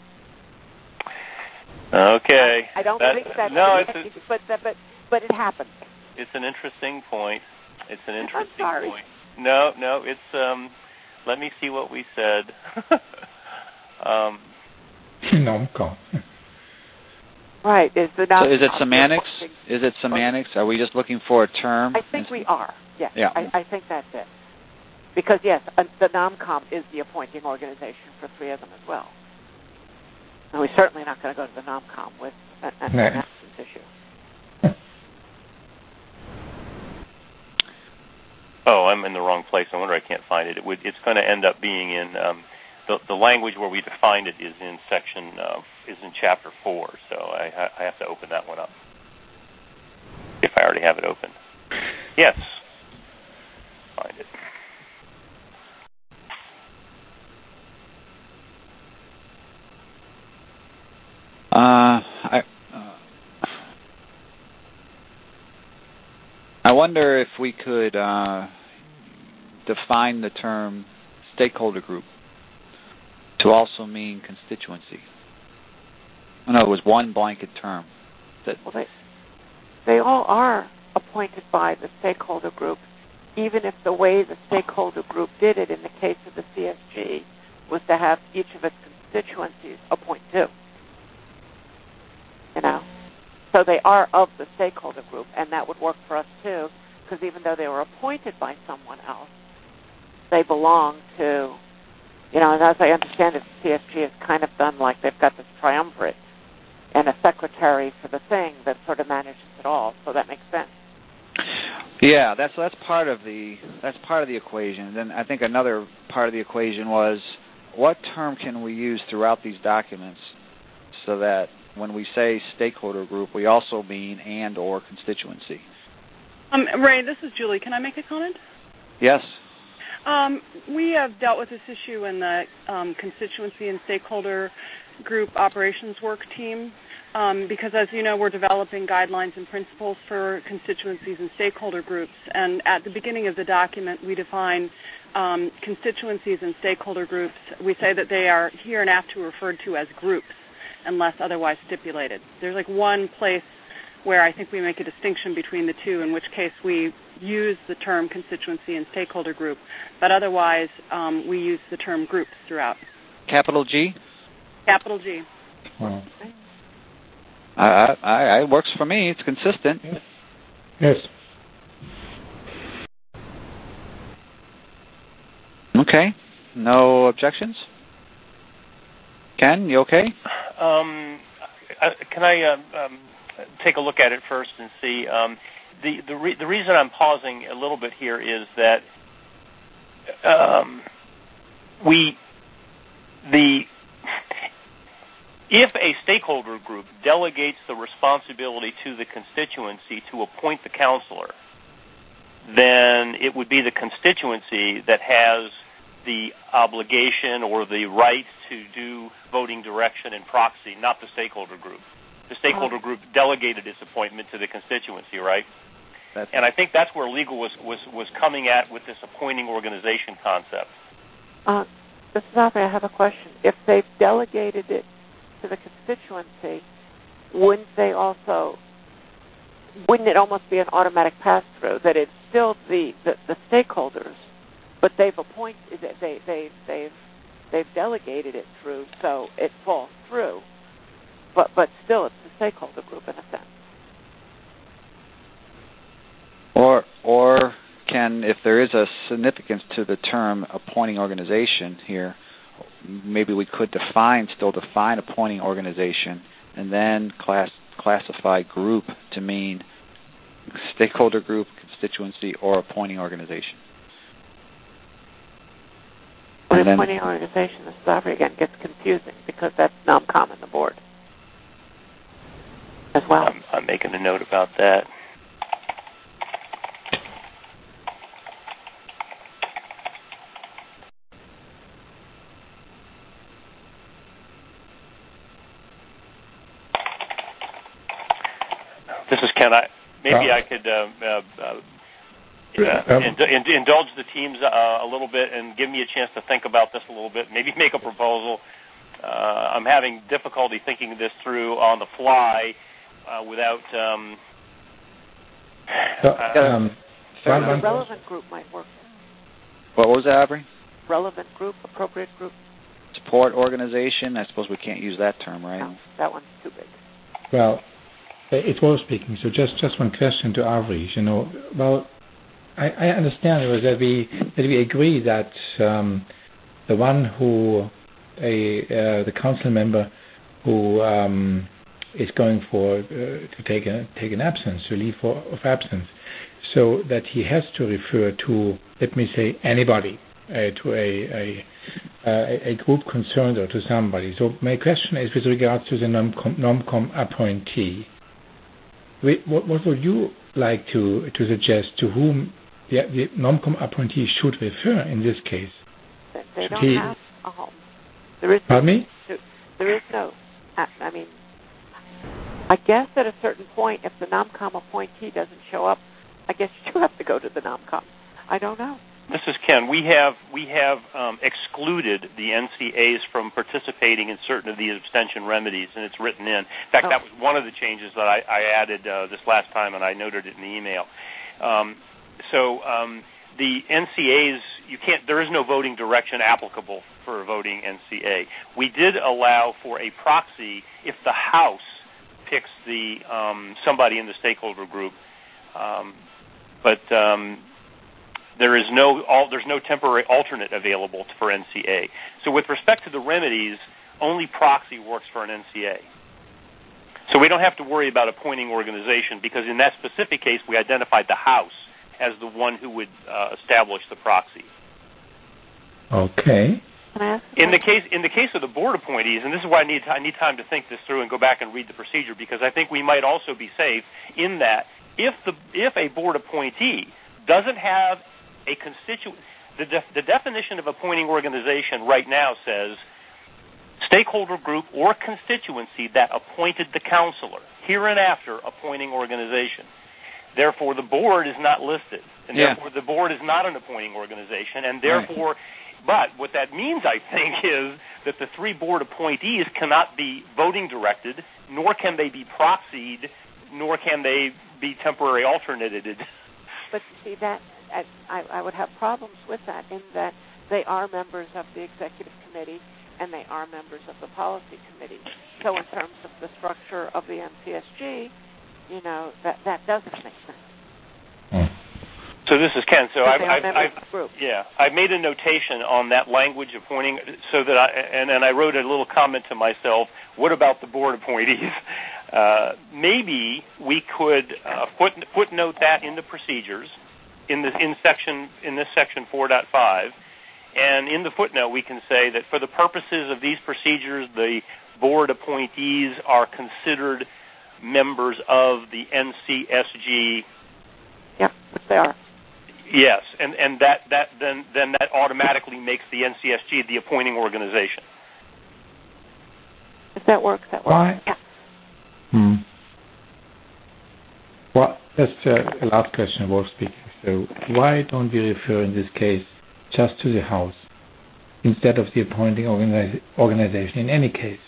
Okay. I, I don't that, think that. No, it's a, but but but it happens. It's an interesting point. It's an interesting I'm sorry. point. No, no, it's um. Let me see what we said. um. NOMCOM. Right. Is the so is it semantics? Is it semantics? Are we just looking for a term? I think we are. Yes. Yeah. I, I think that's it. Because yes, uh, the NOMCOM is the appointing organization for three of them as well. And we're certainly not going to go to the NOMCOM with an, an no. absence issue. Oh, I'm in the wrong place. No wonder I can't find it. It would, it's going to end up being in um, the, the language where we defined it is in section uh, is in chapter four. So I, I have to open that one up if I already have it open. Yes, find it. Uh, I, uh, wonder if we could uh, define the term stakeholder group to also mean constituency. No, it was one blanket term. That well, they, they all are appointed by the stakeholder group, even if the way the stakeholder group did it in the case of the C S G was to have each of its constituencies appoint two. You know? So they are of the stakeholder group, and that would work for us too, because even though they were appointed by someone else, they belong to, you know, and as I understand it, C S G is kind of done like they've got this triumvirate and a secretary for the thing that sort of manages it all. So that makes sense. Yeah, that's that's part of the that's part of the equation. Then I think another part of the equation was what term can we use throughout these documents so that when we say stakeholder group, we also mean and or constituency. Um, Ray, this is Julie. Can I make a comment? Yes. Um, we have dealt with this issue in the um, constituency and stakeholder group operations work team um, because, as you know, we're developing guidelines and principles for constituencies and stakeholder groups. And at the beginning of the document, we define um, constituencies and stakeholder groups. We say that they are hereinafter referred to as groups unless otherwise stipulated. There's like one place where I think we make a distinction between the two, in which case we use the term constituency and stakeholder group, but otherwise um, we use the term groups throughout. Capital G? Capital G. Wow. I, I, it works for me. It's consistent. Yes. Okay. No objections? Ken, you okay? Um, uh, can I uh, um, take a look at it first and see? Um, the the, re- the reason I'm pausing a little bit here is that um, we the if a stakeholder group delegates the responsibility to the constituency to appoint the counselor, then it would be the constituency that has the obligation or the right to do voting direction and proxy, not the stakeholder group. The stakeholder group delegated its appointment to the constituency, right? That's and I think that's where legal was, was, was coming at with this appointing organization concept. Uh, Mister Zafre, I have a question. If they've delegated it to the constituency, wouldn't they also, wouldn't it almost be an automatic pass-through that it's still the, the, the stakeholders, but they've appointed, they, they, they've, they've delegated it through, so it falls through, but, but still it's the stakeholder group in a sense. Or, or can, if there is a significance to the term appointing organization here, maybe we could define, still define appointing organization, and then class, classify group to mean stakeholder group, constituency, or appointing organization. But and appointing then, organization, the Zafre again gets confusing because that's non-com on the board as well. I'm, I'm making a note about that. This is Ken. I, maybe uh, I could uh, uh, uh, um, ind- ind- indulge the teams uh, a little bit and give me a chance to think about this a little bit, maybe make a proposal. Uh, I'm having difficulty thinking this through on the fly uh, without... Um, so, um, uh, a relevant group might work. What was that, Aubrey? Relevant group, appropriate group. Support organization. I suppose we can't use that term, right? No, that one's too big. Well, it was speaking. So just, just one question to Aubrey. You know, well, I, I understand that we that we agree that um, the one who a uh, the council member who um, is going for uh, to take a take an absence, to leave for, of absence, so that he has to refer to, let me say, anybody, uh, to a a, a a group concerned or to somebody. So my question is with regards to the non-com, non-com appointee. What, what would you like to, to suggest to whom the, the non-com appointee should refer in this case? They, they should don't he, have a home. There is pardon no, me? There is no, I mean, I guess at a certain point, if the non-com appointee doesn't show up I guess you do have to go to the NOMCOM. I don't know. This is Ken. We have we have um, excluded the N C As from participating in certain of these abstention remedies, and it's written in. In fact, oh. that was one of the changes that I, I added uh, this last time, and I noted it in the email. Um, so um, the N C As, you can't. There is no voting direction applicable for a voting N C A. We did allow for a proxy if the House picks the um, somebody in the stakeholder group, um, but. Um, There is no all, there's no temporary alternate available for N C A. So with respect to the remedies, only proxy works for an N C A. So we don't have to worry about appointing organization because in that specific case, we identified the House as the one who would uh, establish the proxy. Okay. In the case in the case of the board appointees, and this is why I need I need time to think this through and go back and read the procedure because I think we might also be safe in that if the if a board appointee doesn't have a constituent, the, def- the definition of appointing organization right now says stakeholder group or constituency that appointed the counselor, hereinafter appointing organization. Therefore, the board is not listed, and yeah. therefore the board is not an appointing organization, and therefore, right. But what that means, I think, is that the three board appointees cannot be voting directed, nor can they be proxied, nor can they be temporary alternated. But see that. I, I would have problems with that in that they are members of the executive committee and they are members of the policy committee. So in terms of the structure of the N C S G, you know, that, that doesn't make sense. Mm. So this is Ken. So I've, I've, I've group. yeah, I made a notation on that language appointing, so that I and then I wrote a little comment to myself. What about the board appointees? Uh, maybe we could uh, foot, footnote that in the procedures. In this in section in this section four point five, and in the footnote we can say that for the purposes of these procedures, the board appointees are considered members of the N C S G. Yeah, which they are. Yes, and, and that, that then then that automatically makes the N C S G the appointing organization. If that works, that works. Why? Yeah. Hmm. Well, that's uh, a last question, Wolf speaking. So why don't we refer in this case just to the House instead of the appointing organi- organization in any case?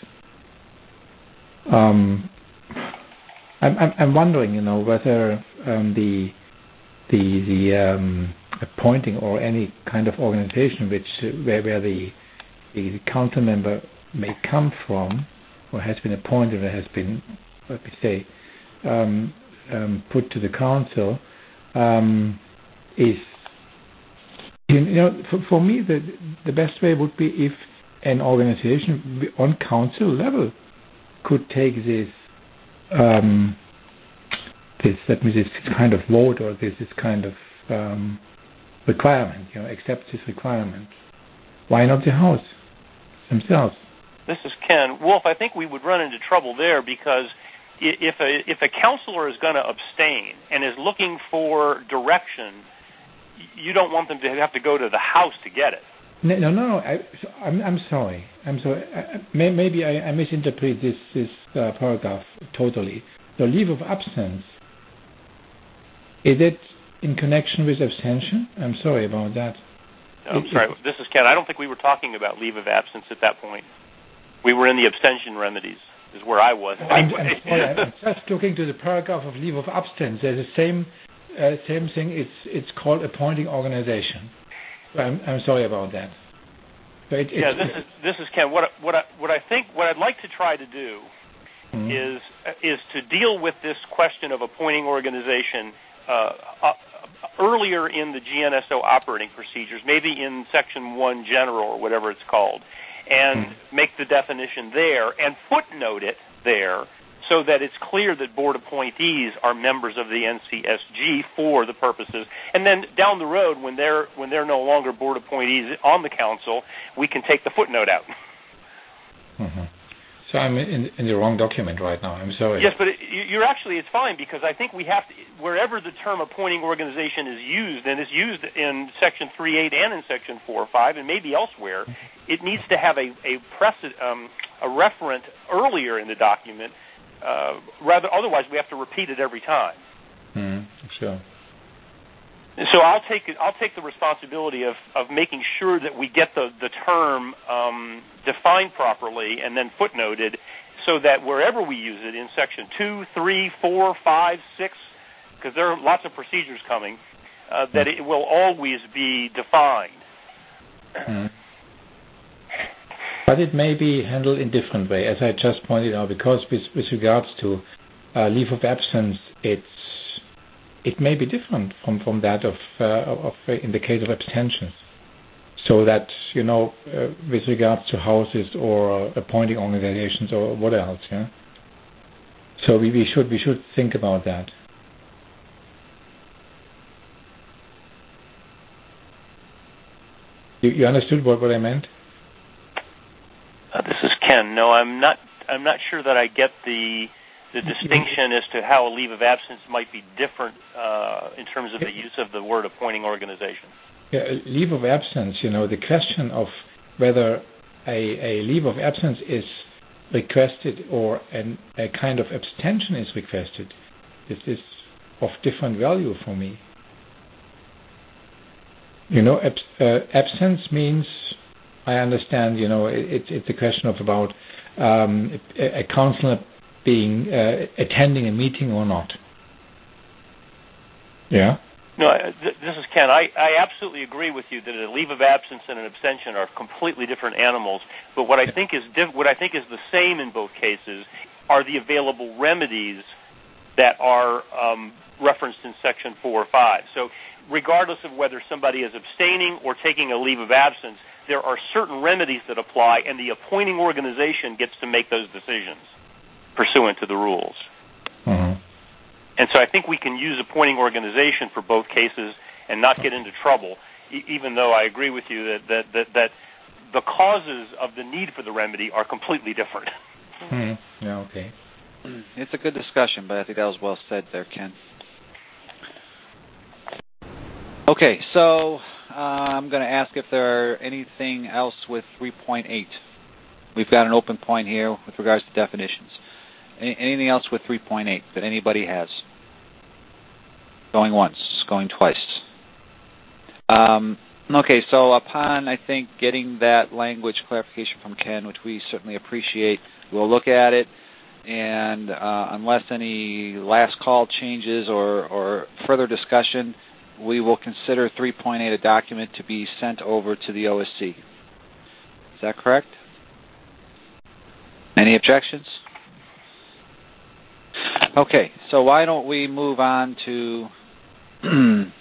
Um, I'm, I'm, I'm wondering, you know, whether um, the the the um, appointing or any kind of organization which uh, where where the the council member may come from or has been appointed or has been, let me say, um, um, put to the council. Um, is you know for, for me the the best way would be if an organization on council level could take this um, this let me this kind of vote or this this kind of um, requirement, you know, accept this requirement. Why not the House themselves? This is Ken. Wolf, I think we would run into trouble there because if a if a counselor is going to abstain and is looking for direction, you don't want them to have to go to the House to get it. No, no, no. I, so I'm, I'm sorry. I'm sorry. I, may, maybe I, I misinterpret this this uh, paragraph totally. The leave of absence, is it in connection with abstention? I'm sorry about that. No, I'm it, sorry. It, this is Ken. I don't think we were talking about leave of absence at that point. We were in the abstention remedies. Is where I was. I'm, I'm sorry. I'm just looking to the paragraph of leave of absence. There's the same uh, same thing. It's it's called appointing organization. I'm I'm sorry about that. So it, yeah, this is this is Ken. What what I, what I think what I'd like to try to do mm-hmm. is is to deal with this question of appointing organization uh, uh, earlier in the G N S O operating procedures, maybe in section one general or whatever it's called. And mm-hmm. make the definition there and footnote it there so that it's clear that board appointees are members of the N C S G for the purposes. And then down the road, when they're when they're no longer board appointees on the council, we can take the footnote out. Mm-hmm. So I'm in, in the wrong document right now. I'm sorry. Yes, but it, you're actually, it's fine because I think we have to, wherever the term appointing organization is used, and it's used in Section three point eight and in Section four point five and maybe elsewhere, it needs to have a a, precedent, um, a referent earlier in the document. Uh, rather, otherwise we have to repeat it every time. Mm, sure. So I'll take I'll take the responsibility of, of making sure that we get the the term um, defined properly and then footnoted, so that wherever we use it in section two, three, four, five, six, because there are lots of procedures coming, uh, that it will always be defined. Mm. But it may be handled in different way, as I just pointed out, because with, with regards to uh, leave of absence, it's it may be different from, from that of, uh, of uh, in the case of abstentions. So that, you know, uh, with regards to houses or uh, appointing organizations or what else, yeah. So we, we should we should think about that. You, you understood what, what I meant? Uh, this is Ken. No, I'm not. I'm not sure that I get the the distinction as to how a leave of absence might be different uh, in terms of the use of the word appointing organization. Yeah, leave of absence. You know, the question of whether a, a leave of absence is requested or an, a kind of abstention is requested, this is of different value for me. You know, abs, uh, absence means, I understand, you know, it, it's a question of about um, a, a counselor being uh, attending a meeting or not. Yeah? No, th- this is Ken. I, I absolutely agree with you that a leave of absence and an abstention are completely different animals. But what I think is diff- what I think is the same in both cases are the available remedies that are um, referenced in Section four or five. So regardless of whether somebody is abstaining or taking a leave of absence, there are certain remedies that apply, and the appointing organization gets to make those decisions pursuant to the rules. Mm-hmm. And so I think we can use appointing organization for both cases and not get into trouble, e- even though I agree with you that, that, that, that the causes of the need for the remedy are completely different. Mm-hmm. Yeah, okay. It's a good discussion, but I think that was well said there, Ken. Okay, so uh, I'm going to ask if there are anything else with three point eight. We've got an open point here with regards to definitions. Any, anything else with three point eight that anybody has? Going once, going twice. Um, okay, so upon, I think, getting that language clarification from Ken, which we certainly appreciate, we'll look at it, and uh, unless any last call changes or, or further discussion, we will consider three point eight a document to be sent over to the O S C. Is that correct? Any objections? Okay, so why don't we move on to... um,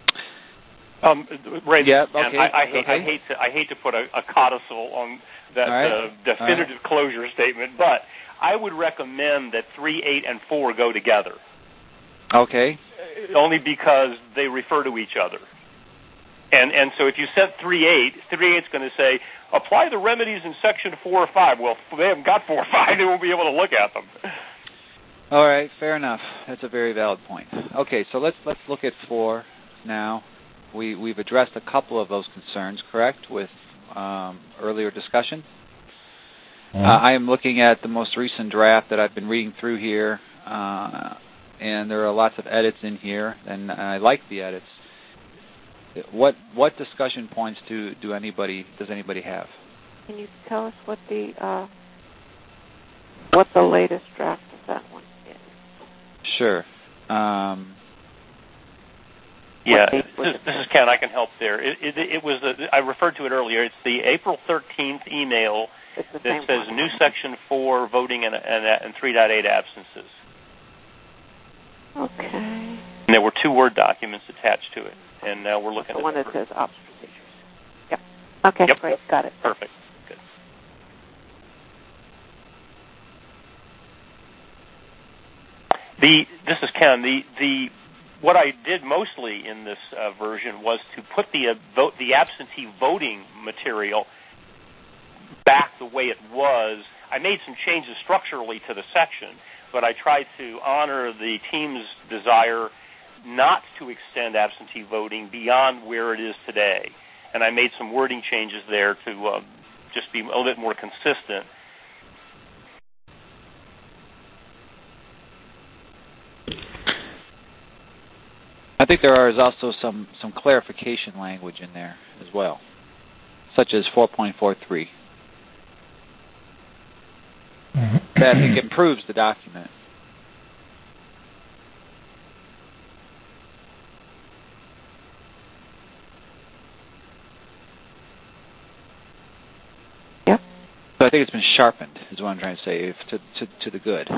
Ray, yeah, okay, I, I, hate, okay. I hate to I hate to put a, a codicil on that right. uh, definitive right. closure statement, but I would recommend that three, eight, and four go together. Okay. Only because they refer to each other. And and so if you set three eight, three eight's going to say, apply the remedies in section four or five. Well, if they haven't got four or five, they won't be able to look at them. All right, fair enough. That's a very valid point. Okay, so let's let's look at four now. We, we've addressed a couple of those concerns, correct, with um, earlier discussion. Mm-hmm. Uh, I am looking at the most recent draft that I've been reading through here, uh, and there are lots of edits in here, and I like the edits. What what discussion points do, do anybody does anybody have? Can you tell us what the uh, what the latest draft of that one is? Sure. Um, yeah, this is, this is Ken. I can help there. It, it, it was a, I referred to it earlier. It's the April thirteenth email that says one. New section four voting and, and, and three point eight absences. Okay. And there were two Word documents attached to it, and now we're looking the at the one that number. says ops procedures. Yep. Okay. Yep. Great. Got it. Perfect. Good. The this is Ken. The the what I did mostly in this uh, version was to put the uh, vote the absentee voting material back the way it was. I made some changes structurally to the section, but I tried to honor the team's desire not to extend absentee voting beyond where it is today. And I made some wording changes there to uh, just be a little bit more consistent. I think there is also some, some clarification language in there as well, such as four point four three. That I think improves the document. Yep. So I think it's been sharpened, is what I'm trying to say, if to, to, to the good.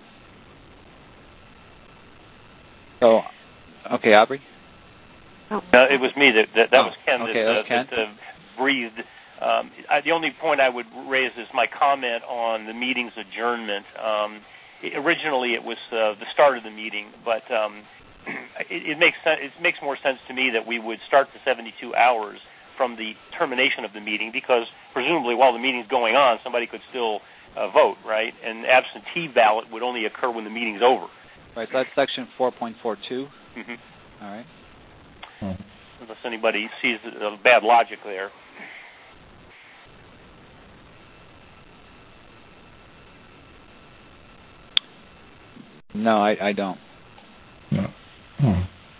So, okay, Aubrey? Oh. Uh, it was me. That that, that oh, was Ken okay, that, that, was uh, Ken. that uh, breathed. Um, I, the only point I would raise is my comment on the meeting's adjournment. Um, it, originally, it was uh, the start of the meeting, but um, it, it makes sense, it makes more sense to me that we would start the seventy-two hours from the termination of the meeting, because presumably while the meeting's going on, somebody could still uh, vote, right? And absentee ballot would only occur when the meeting's over. Right. So that's section four point four two. Mm-hmm. All right. Hmm. Unless anybody sees uh, bad logic there. No, I, I don't. No. Hmm.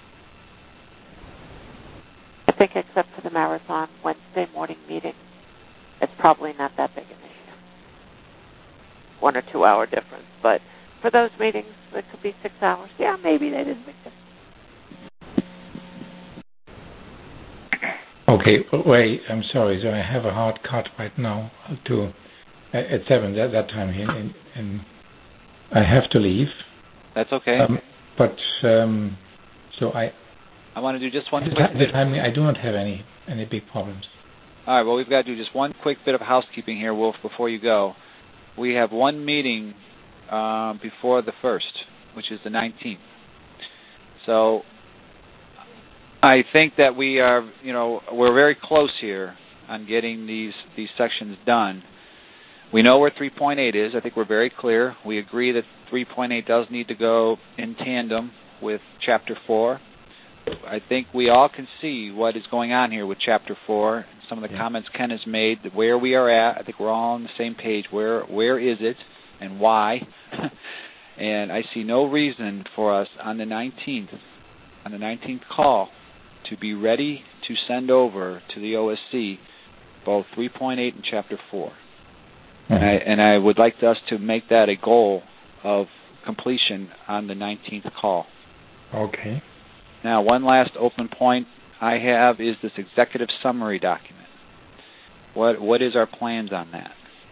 I think except for the marathon Wednesday morning meeting, it's probably not that big an issue. One or two hour difference. But for those meetings, it could be six hours. Yeah, maybe they didn't make difference. Okay, wait, I'm sorry. So I have a hard cut right now to at seven that, that time here, and, and I have to leave. That's okay. Um, but um, so I. I want to do just one. The, quick the timing, I do not have any any big problems. All right. Well, we've got to do just one quick bit of housekeeping here, Wolf, before you go. We have one meeting uh, before the first, which is the nineteenth. So I think that we are, you know, we're very close here on getting these these sections done. We know where three point eight is. I think we're very clear. We agree that three point eight does need to go in tandem with Chapter four. I think we all can see what is going on here with Chapter four. And some of the yeah. comments Ken has made, where we are at. I think we're all on the same page. Where Where is it and why? And I see no reason for us on the nineteenth, on the nineteenth call, to be ready to send over to the O S C both three point eight and Chapter four. Mm-hmm. And, I, and I would like us to make that a goal of completion on the nineteenth call. Okay. Now, one last open point I have is this executive summary document. What What is our plans on that?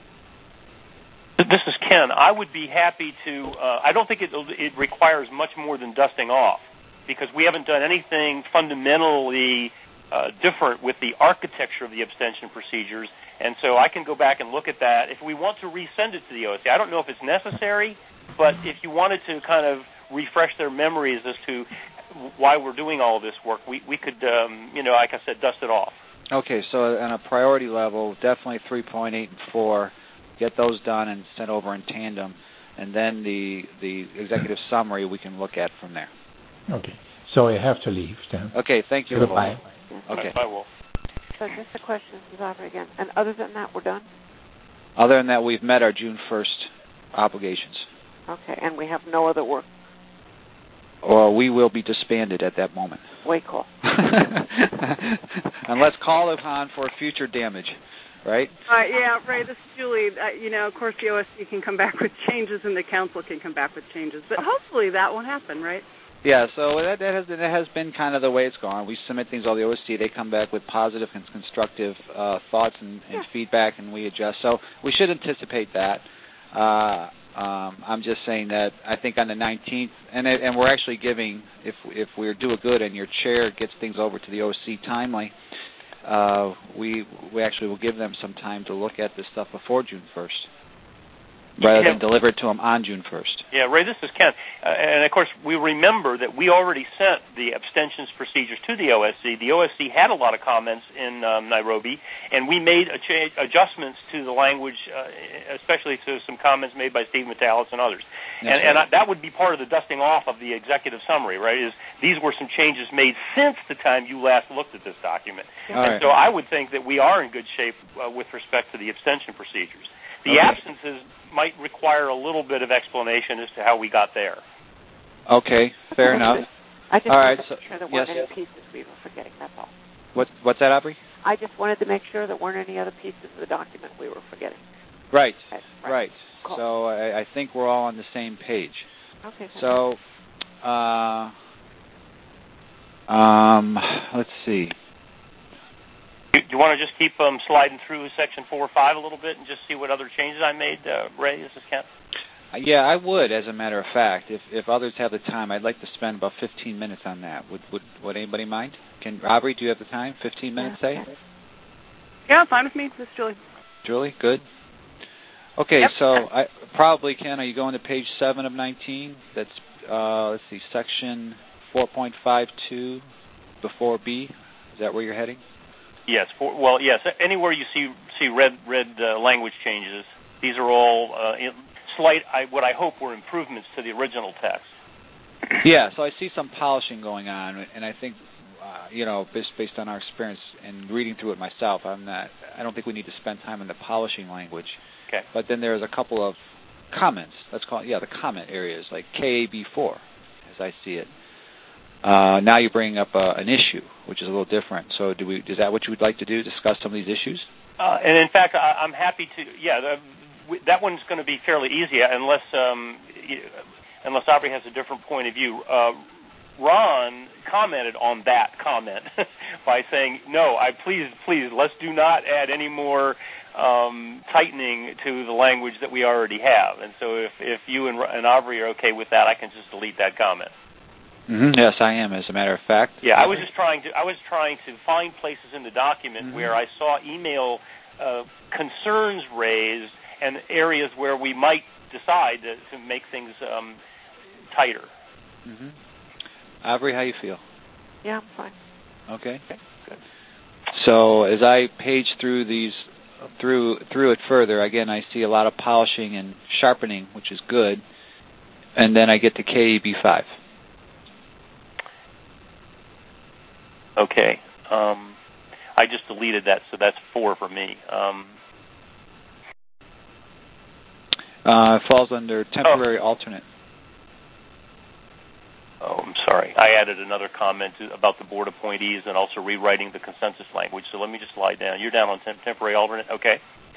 This is Ken. I would be happy to, uh, I don't think it, it requires much more than dusting off, because we haven't done anything fundamentally uh, different with the architecture of the abstention procedures, and so I can go back and look at that. If we want to resend it to the O S C, I don't know if it's necessary, but if you wanted to kind of refresh their memories as to why we're doing all this work, we, we could, um, you know, like I said, dust it off. Okay, so on a priority level, definitely three point eight and four, get those done and sent over in tandem, and then the the executive summary we can look at from there. Okay, so I have to leave then. Okay, thank you. Goodbye. Okay. Bye, Wolf. So just a question to Aubrey again. And other than that, we're done? Other than that, we've met our June first obligations. Okay, and we have no other work? Or we will be disbanded at that moment. Way cool. Unless called upon for future damage, right? Uh, yeah, Ray, this is Julie. Uh, you know, of course, the O S C can come back with changes and the council can come back with changes. But hopefully that won't happen, right? Yeah, so that, that, has, that has been kind of the way it's gone. We submit things to the O S C. They come back with positive and constructive uh, thoughts and, and yeah. feedback, and we adjust. So we should anticipate that. Uh, um, I'm just saying that I think on the nineteenth, and and we're actually giving, if if we do a good and your chair gets things over to the O S C timely, uh, we we actually will give them some time to look at this stuff before June first. Rather yeah. than deliver it to them on June first. Yeah, Ray, this is Ken. Uh, and, of course, we remember that we already sent the abstentions procedures to the O S C. The O S C had a lot of comments in um, Nairobi, and we made a cha- adjustments to the language, uh, especially to some comments made by Steve Metalis and others. That's and, right. and I, that would be part of the dusting off of the executive summary, right, is these were some changes made since the time you last looked at this document. All and right. so I would think that we are in good shape uh, with respect to the abstention procedures. The okay. absences might require a little bit of explanation as to how we got there. Okay, fair enough. I just all wanted right, to so, make sure there yes. weren't any pieces we were forgetting. That's all. What, what's that, Aubrey? I just wanted to make sure there weren't any other pieces of the document we were forgetting. Right, right. right. Cool. So I, I think we're all on the same page. Okay. So, uh, um, let's see. Do you want to just keep um, sliding through section four or five a little bit and just see what other changes I made, uh, Ray? Is this Kent? Uh, yeah, I would, as a matter of fact. If if others have the time, I'd like to spend about fifteen minutes on that. Would would, would anybody mind? Can Aubrey, do you have the time? fifteen minutes, say? Yeah, fine with me. This is Julie. Julie, good? Okay, yep. so I probably, Ken, are you going to page seven of nineteen? That's, uh, let's see, section four point five two before B. Is that where you're heading? Yes. For, well, yes. Anywhere you see see red red uh, language changes, these are all uh, in slight. I, what I hope were improvements to the original text. Yeah. So I see some polishing going on, and I think, uh, you know, based based on our experience and reading through it myself, I'm not. I don't think we need to spend time in the polishing language. Okay. But then there's a couple of comments. Let's call it, yeah, the comment areas, like K A B four, as I see it. Uh, now you're bringing up uh, an issue, which is a little different. So, do we? Is that what you would like to do? Discuss some of these issues? Uh, and in fact, I, I'm happy to. Yeah, the, that one's going to be fairly easy, unless um, unless Aubrey has a different point of view. Uh, Ron commented on that comment by saying, "No, I please, please, let's do not add any more um, tightening to the language that we already have." And so, if if you and, and Aubrey are okay with that, I can just delete that comment. Mm-hmm. Yes, I am. As a matter of fact. Yeah, I was just trying to. I was trying to find places in the document mm-hmm. where I saw email uh, concerns raised and areas where we might decide to, to make things um, tighter. Mm-hmm. Aubrey, how you feel? Yeah, I'm fine. Okay. Okay, good. So as I page through these, through through it further, again, I see a lot of polishing and sharpening, which is good, and then I get to K A B five. Okay. Um, I just deleted that, so that's four for me. Um, uh, it falls under temporary oh. alternate. Oh, I'm sorry. I added another comment to, about the board appointees and also rewriting the consensus language. So let me just slide down. You're down on temp- temporary alternate. Okay.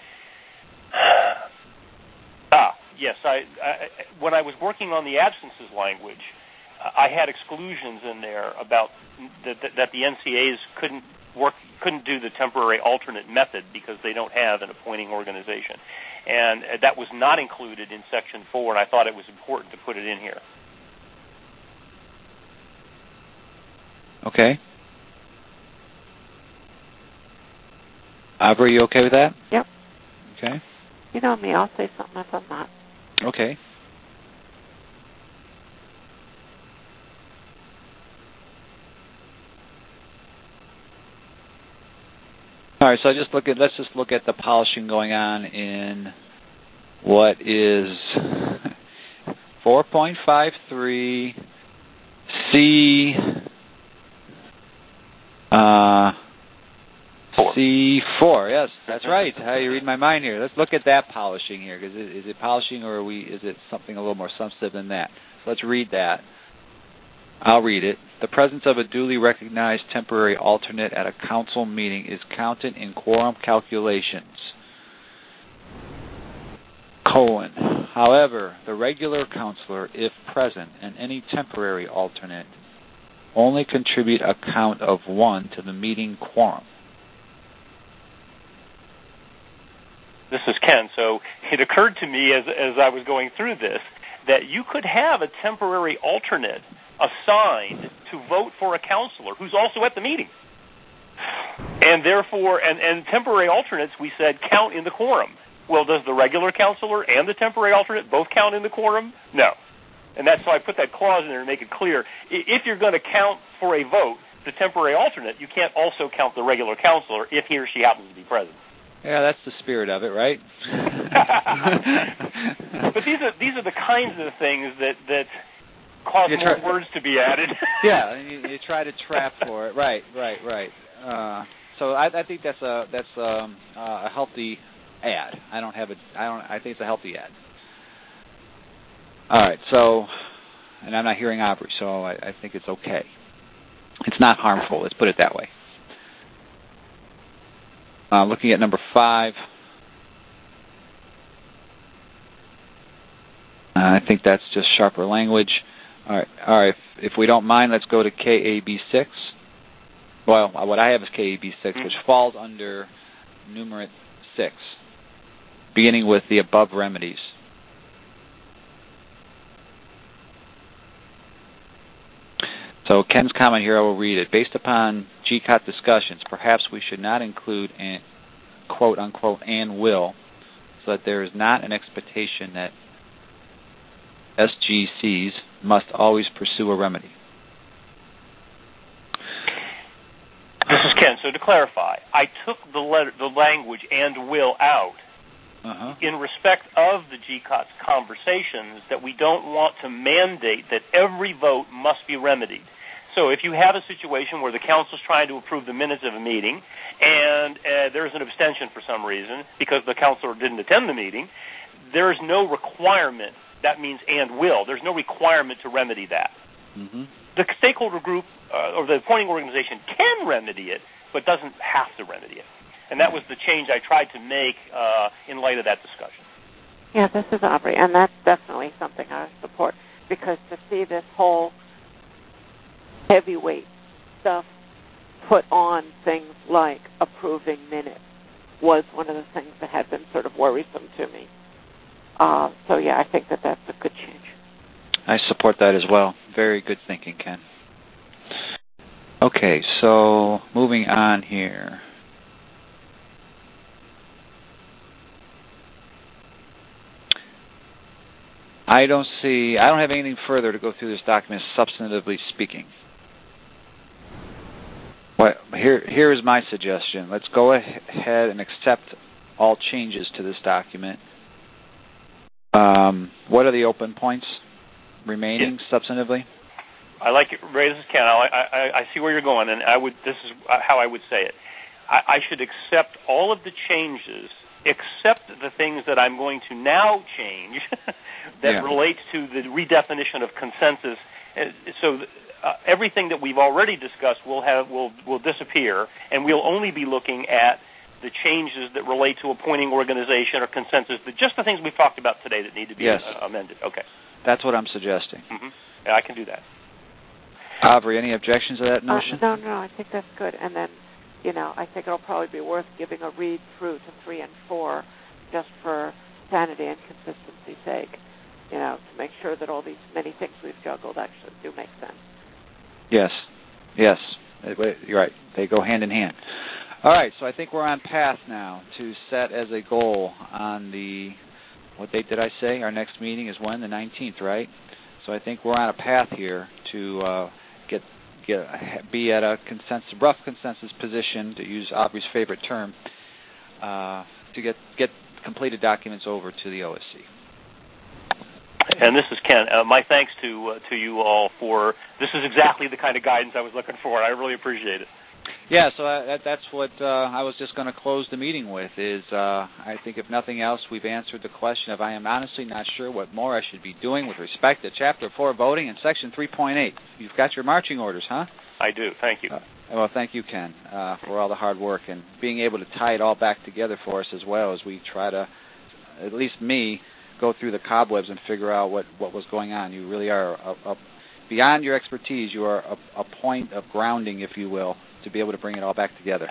ah, yes. I, I when I was working on the absences language, I had exclusions in there about that, that the N C As couldn't work, couldn't do the temporary alternate method because they don't have an appointing organization, and that was not included in Section Four. And I thought it was important to put it in here. Okay. Aubrey, you okay with that? Yep. Okay. You know me. I'll say something if I'm not. Okay. All right, so just look at let's just look at the polishing going on in what is four point five three C uh, C four. Yes, that's right. How you read my mind here? Let's look at that polishing here. Because is it polishing or are we? Is it something a little more substantive than that? So let's read that. I'll read it. The presence of a duly recognized temporary alternate at a council meeting is counted in quorum calculations. Colon. However, the regular counselor, if present, and any temporary alternate only contribute a count of one to the meeting quorum. This is Ken. So it occurred to me as as I was going through this that you could have a temporary alternate assigned to vote for a counselor who's also at the meeting. And therefore, and, and temporary alternates, we said, count in the quorum. Well, does the regular counselor and the temporary alternate both count in the quorum? No. And that's why I put that clause in there to make it clear. If you're going to count for a vote, the temporary alternate, you can't also count the regular counselor if he or she happens to be present. Yeah, that's the spirit of it, right? But these are these are the kinds of things that, that cause you more try, words to be added. Yeah, you, you try to trap for it. Right, right, right. Uh, so I, I think that's a that's um, a healthy ad. I don't have a I don't I think it's a healthy ad. All right, so and I'm not hearing Aubrey, so I, I think it's okay. It's not harmful. Let's put it that way. Uh, looking at number five, uh, I think that's just sharper language. All right, all right. If, if we don't mind, let's go to K A B six. Well, what I have is K A B six, which falls under numerate six, beginning with the above remedies. So Ken's comment here, I will read it. Based upon G C O T discussions, perhaps we should not include an quote unquote and will, so that there is not an expectation that S G Cs must always pursue a remedy. This is Ken. So to clarify, I took the letter, the language and will out uh-huh. in respect of the G C O T's conversations that we don't want to mandate that every vote must be remedied. So if you have a situation where the council is trying to approve the minutes of a meeting and uh, there's an abstention for some reason because the councilor didn't attend the meeting, there is no requirement. That means and will. There's no requirement to remedy that. Mm-hmm. The stakeholder group uh, or the appointing organization can remedy it, but doesn't have to remedy it. And that was the change I tried to make uh, in light of that discussion. Yeah, this is Aubrey, and that's definitely something I support, because to see this whole heavyweight stuff put on things like approving minutes was one of the things that had been sort of worrisome to me. Uh, so, yeah, I think that that's a good change. I support that as well. Very good thinking, Ken. Okay, so moving on here. I don't see, I don't have anything further to go through this document, substantively speaking. What, here, here is my suggestion. Let's go ahead and accept all changes to this document. Um, what are the open points remaining yeah. substantively? I like it, Ray. This is Ken. I, I, I see where you're going, and I would. This is how I would say it. I, I should accept all of the changes, except the things that I'm going to now change that yeah. relate to the redefinition of consensus. So uh, everything that we've already discussed will have will will disappear, and we'll only be looking at the changes that relate to appointing organization or consensus. The, just the things we've talked about today that need to be yes. uh, amended. Okay. That's what I'm suggesting. Mm-hmm. Yeah, I can do that. Aubrey, any objections to that notion? Uh, no, no, I think that's good. And then, you know, I think it'll probably be worth giving a read through to three and four just for sanity and consistency's sake, you know, to make sure that all these many things we've juggled actually do make sense. Yes, yes, you're right. They go hand in hand. All right, so I think we're on path now to set as a goal on the, what date did I say? Our next meeting is when? The nineteenth, right? So I think we're on a path here to uh, get get be at a consensus, rough consensus position, to use Aubrey's favorite term, uh, to get get completed documents over to the O S C. And this is Ken. Uh, my thanks to uh, to you all for this is exactly the kind of guidance I was looking for. I really appreciate it. Yeah, so I, that, that's what uh, I was just going to close the meeting with, is uh, I think if nothing else, we've answered the question of I am honestly not sure what more I should be doing with respect to Chapter four voting and Section three point eight. You've got your marching orders, huh? I do. Thank you. Uh, well, thank you, Ken, uh, for all the hard work and being able to tie it all back together for us as well as we try to, at least me, go through the cobwebs and figure out what, what was going on. You really are, a, a, beyond your expertise, you are a, a point of grounding, if you will, to be able to bring it all back together.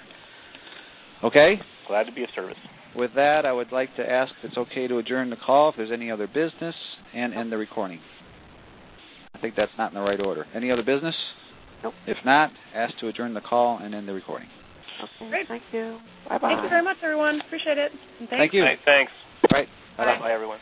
Okay? Glad to be of service. With that, I would like to ask if it's okay to adjourn the call, if there's any other business, and end the recording. I think that's not in the right order. Any other business? Nope. If not, ask to adjourn the call and end the recording. Okay, great. Thank you. Bye-bye. Thank you very much, everyone. Appreciate it. And thanks. Thank you. Right, thanks. All right. Bye-bye. Bye, everyone.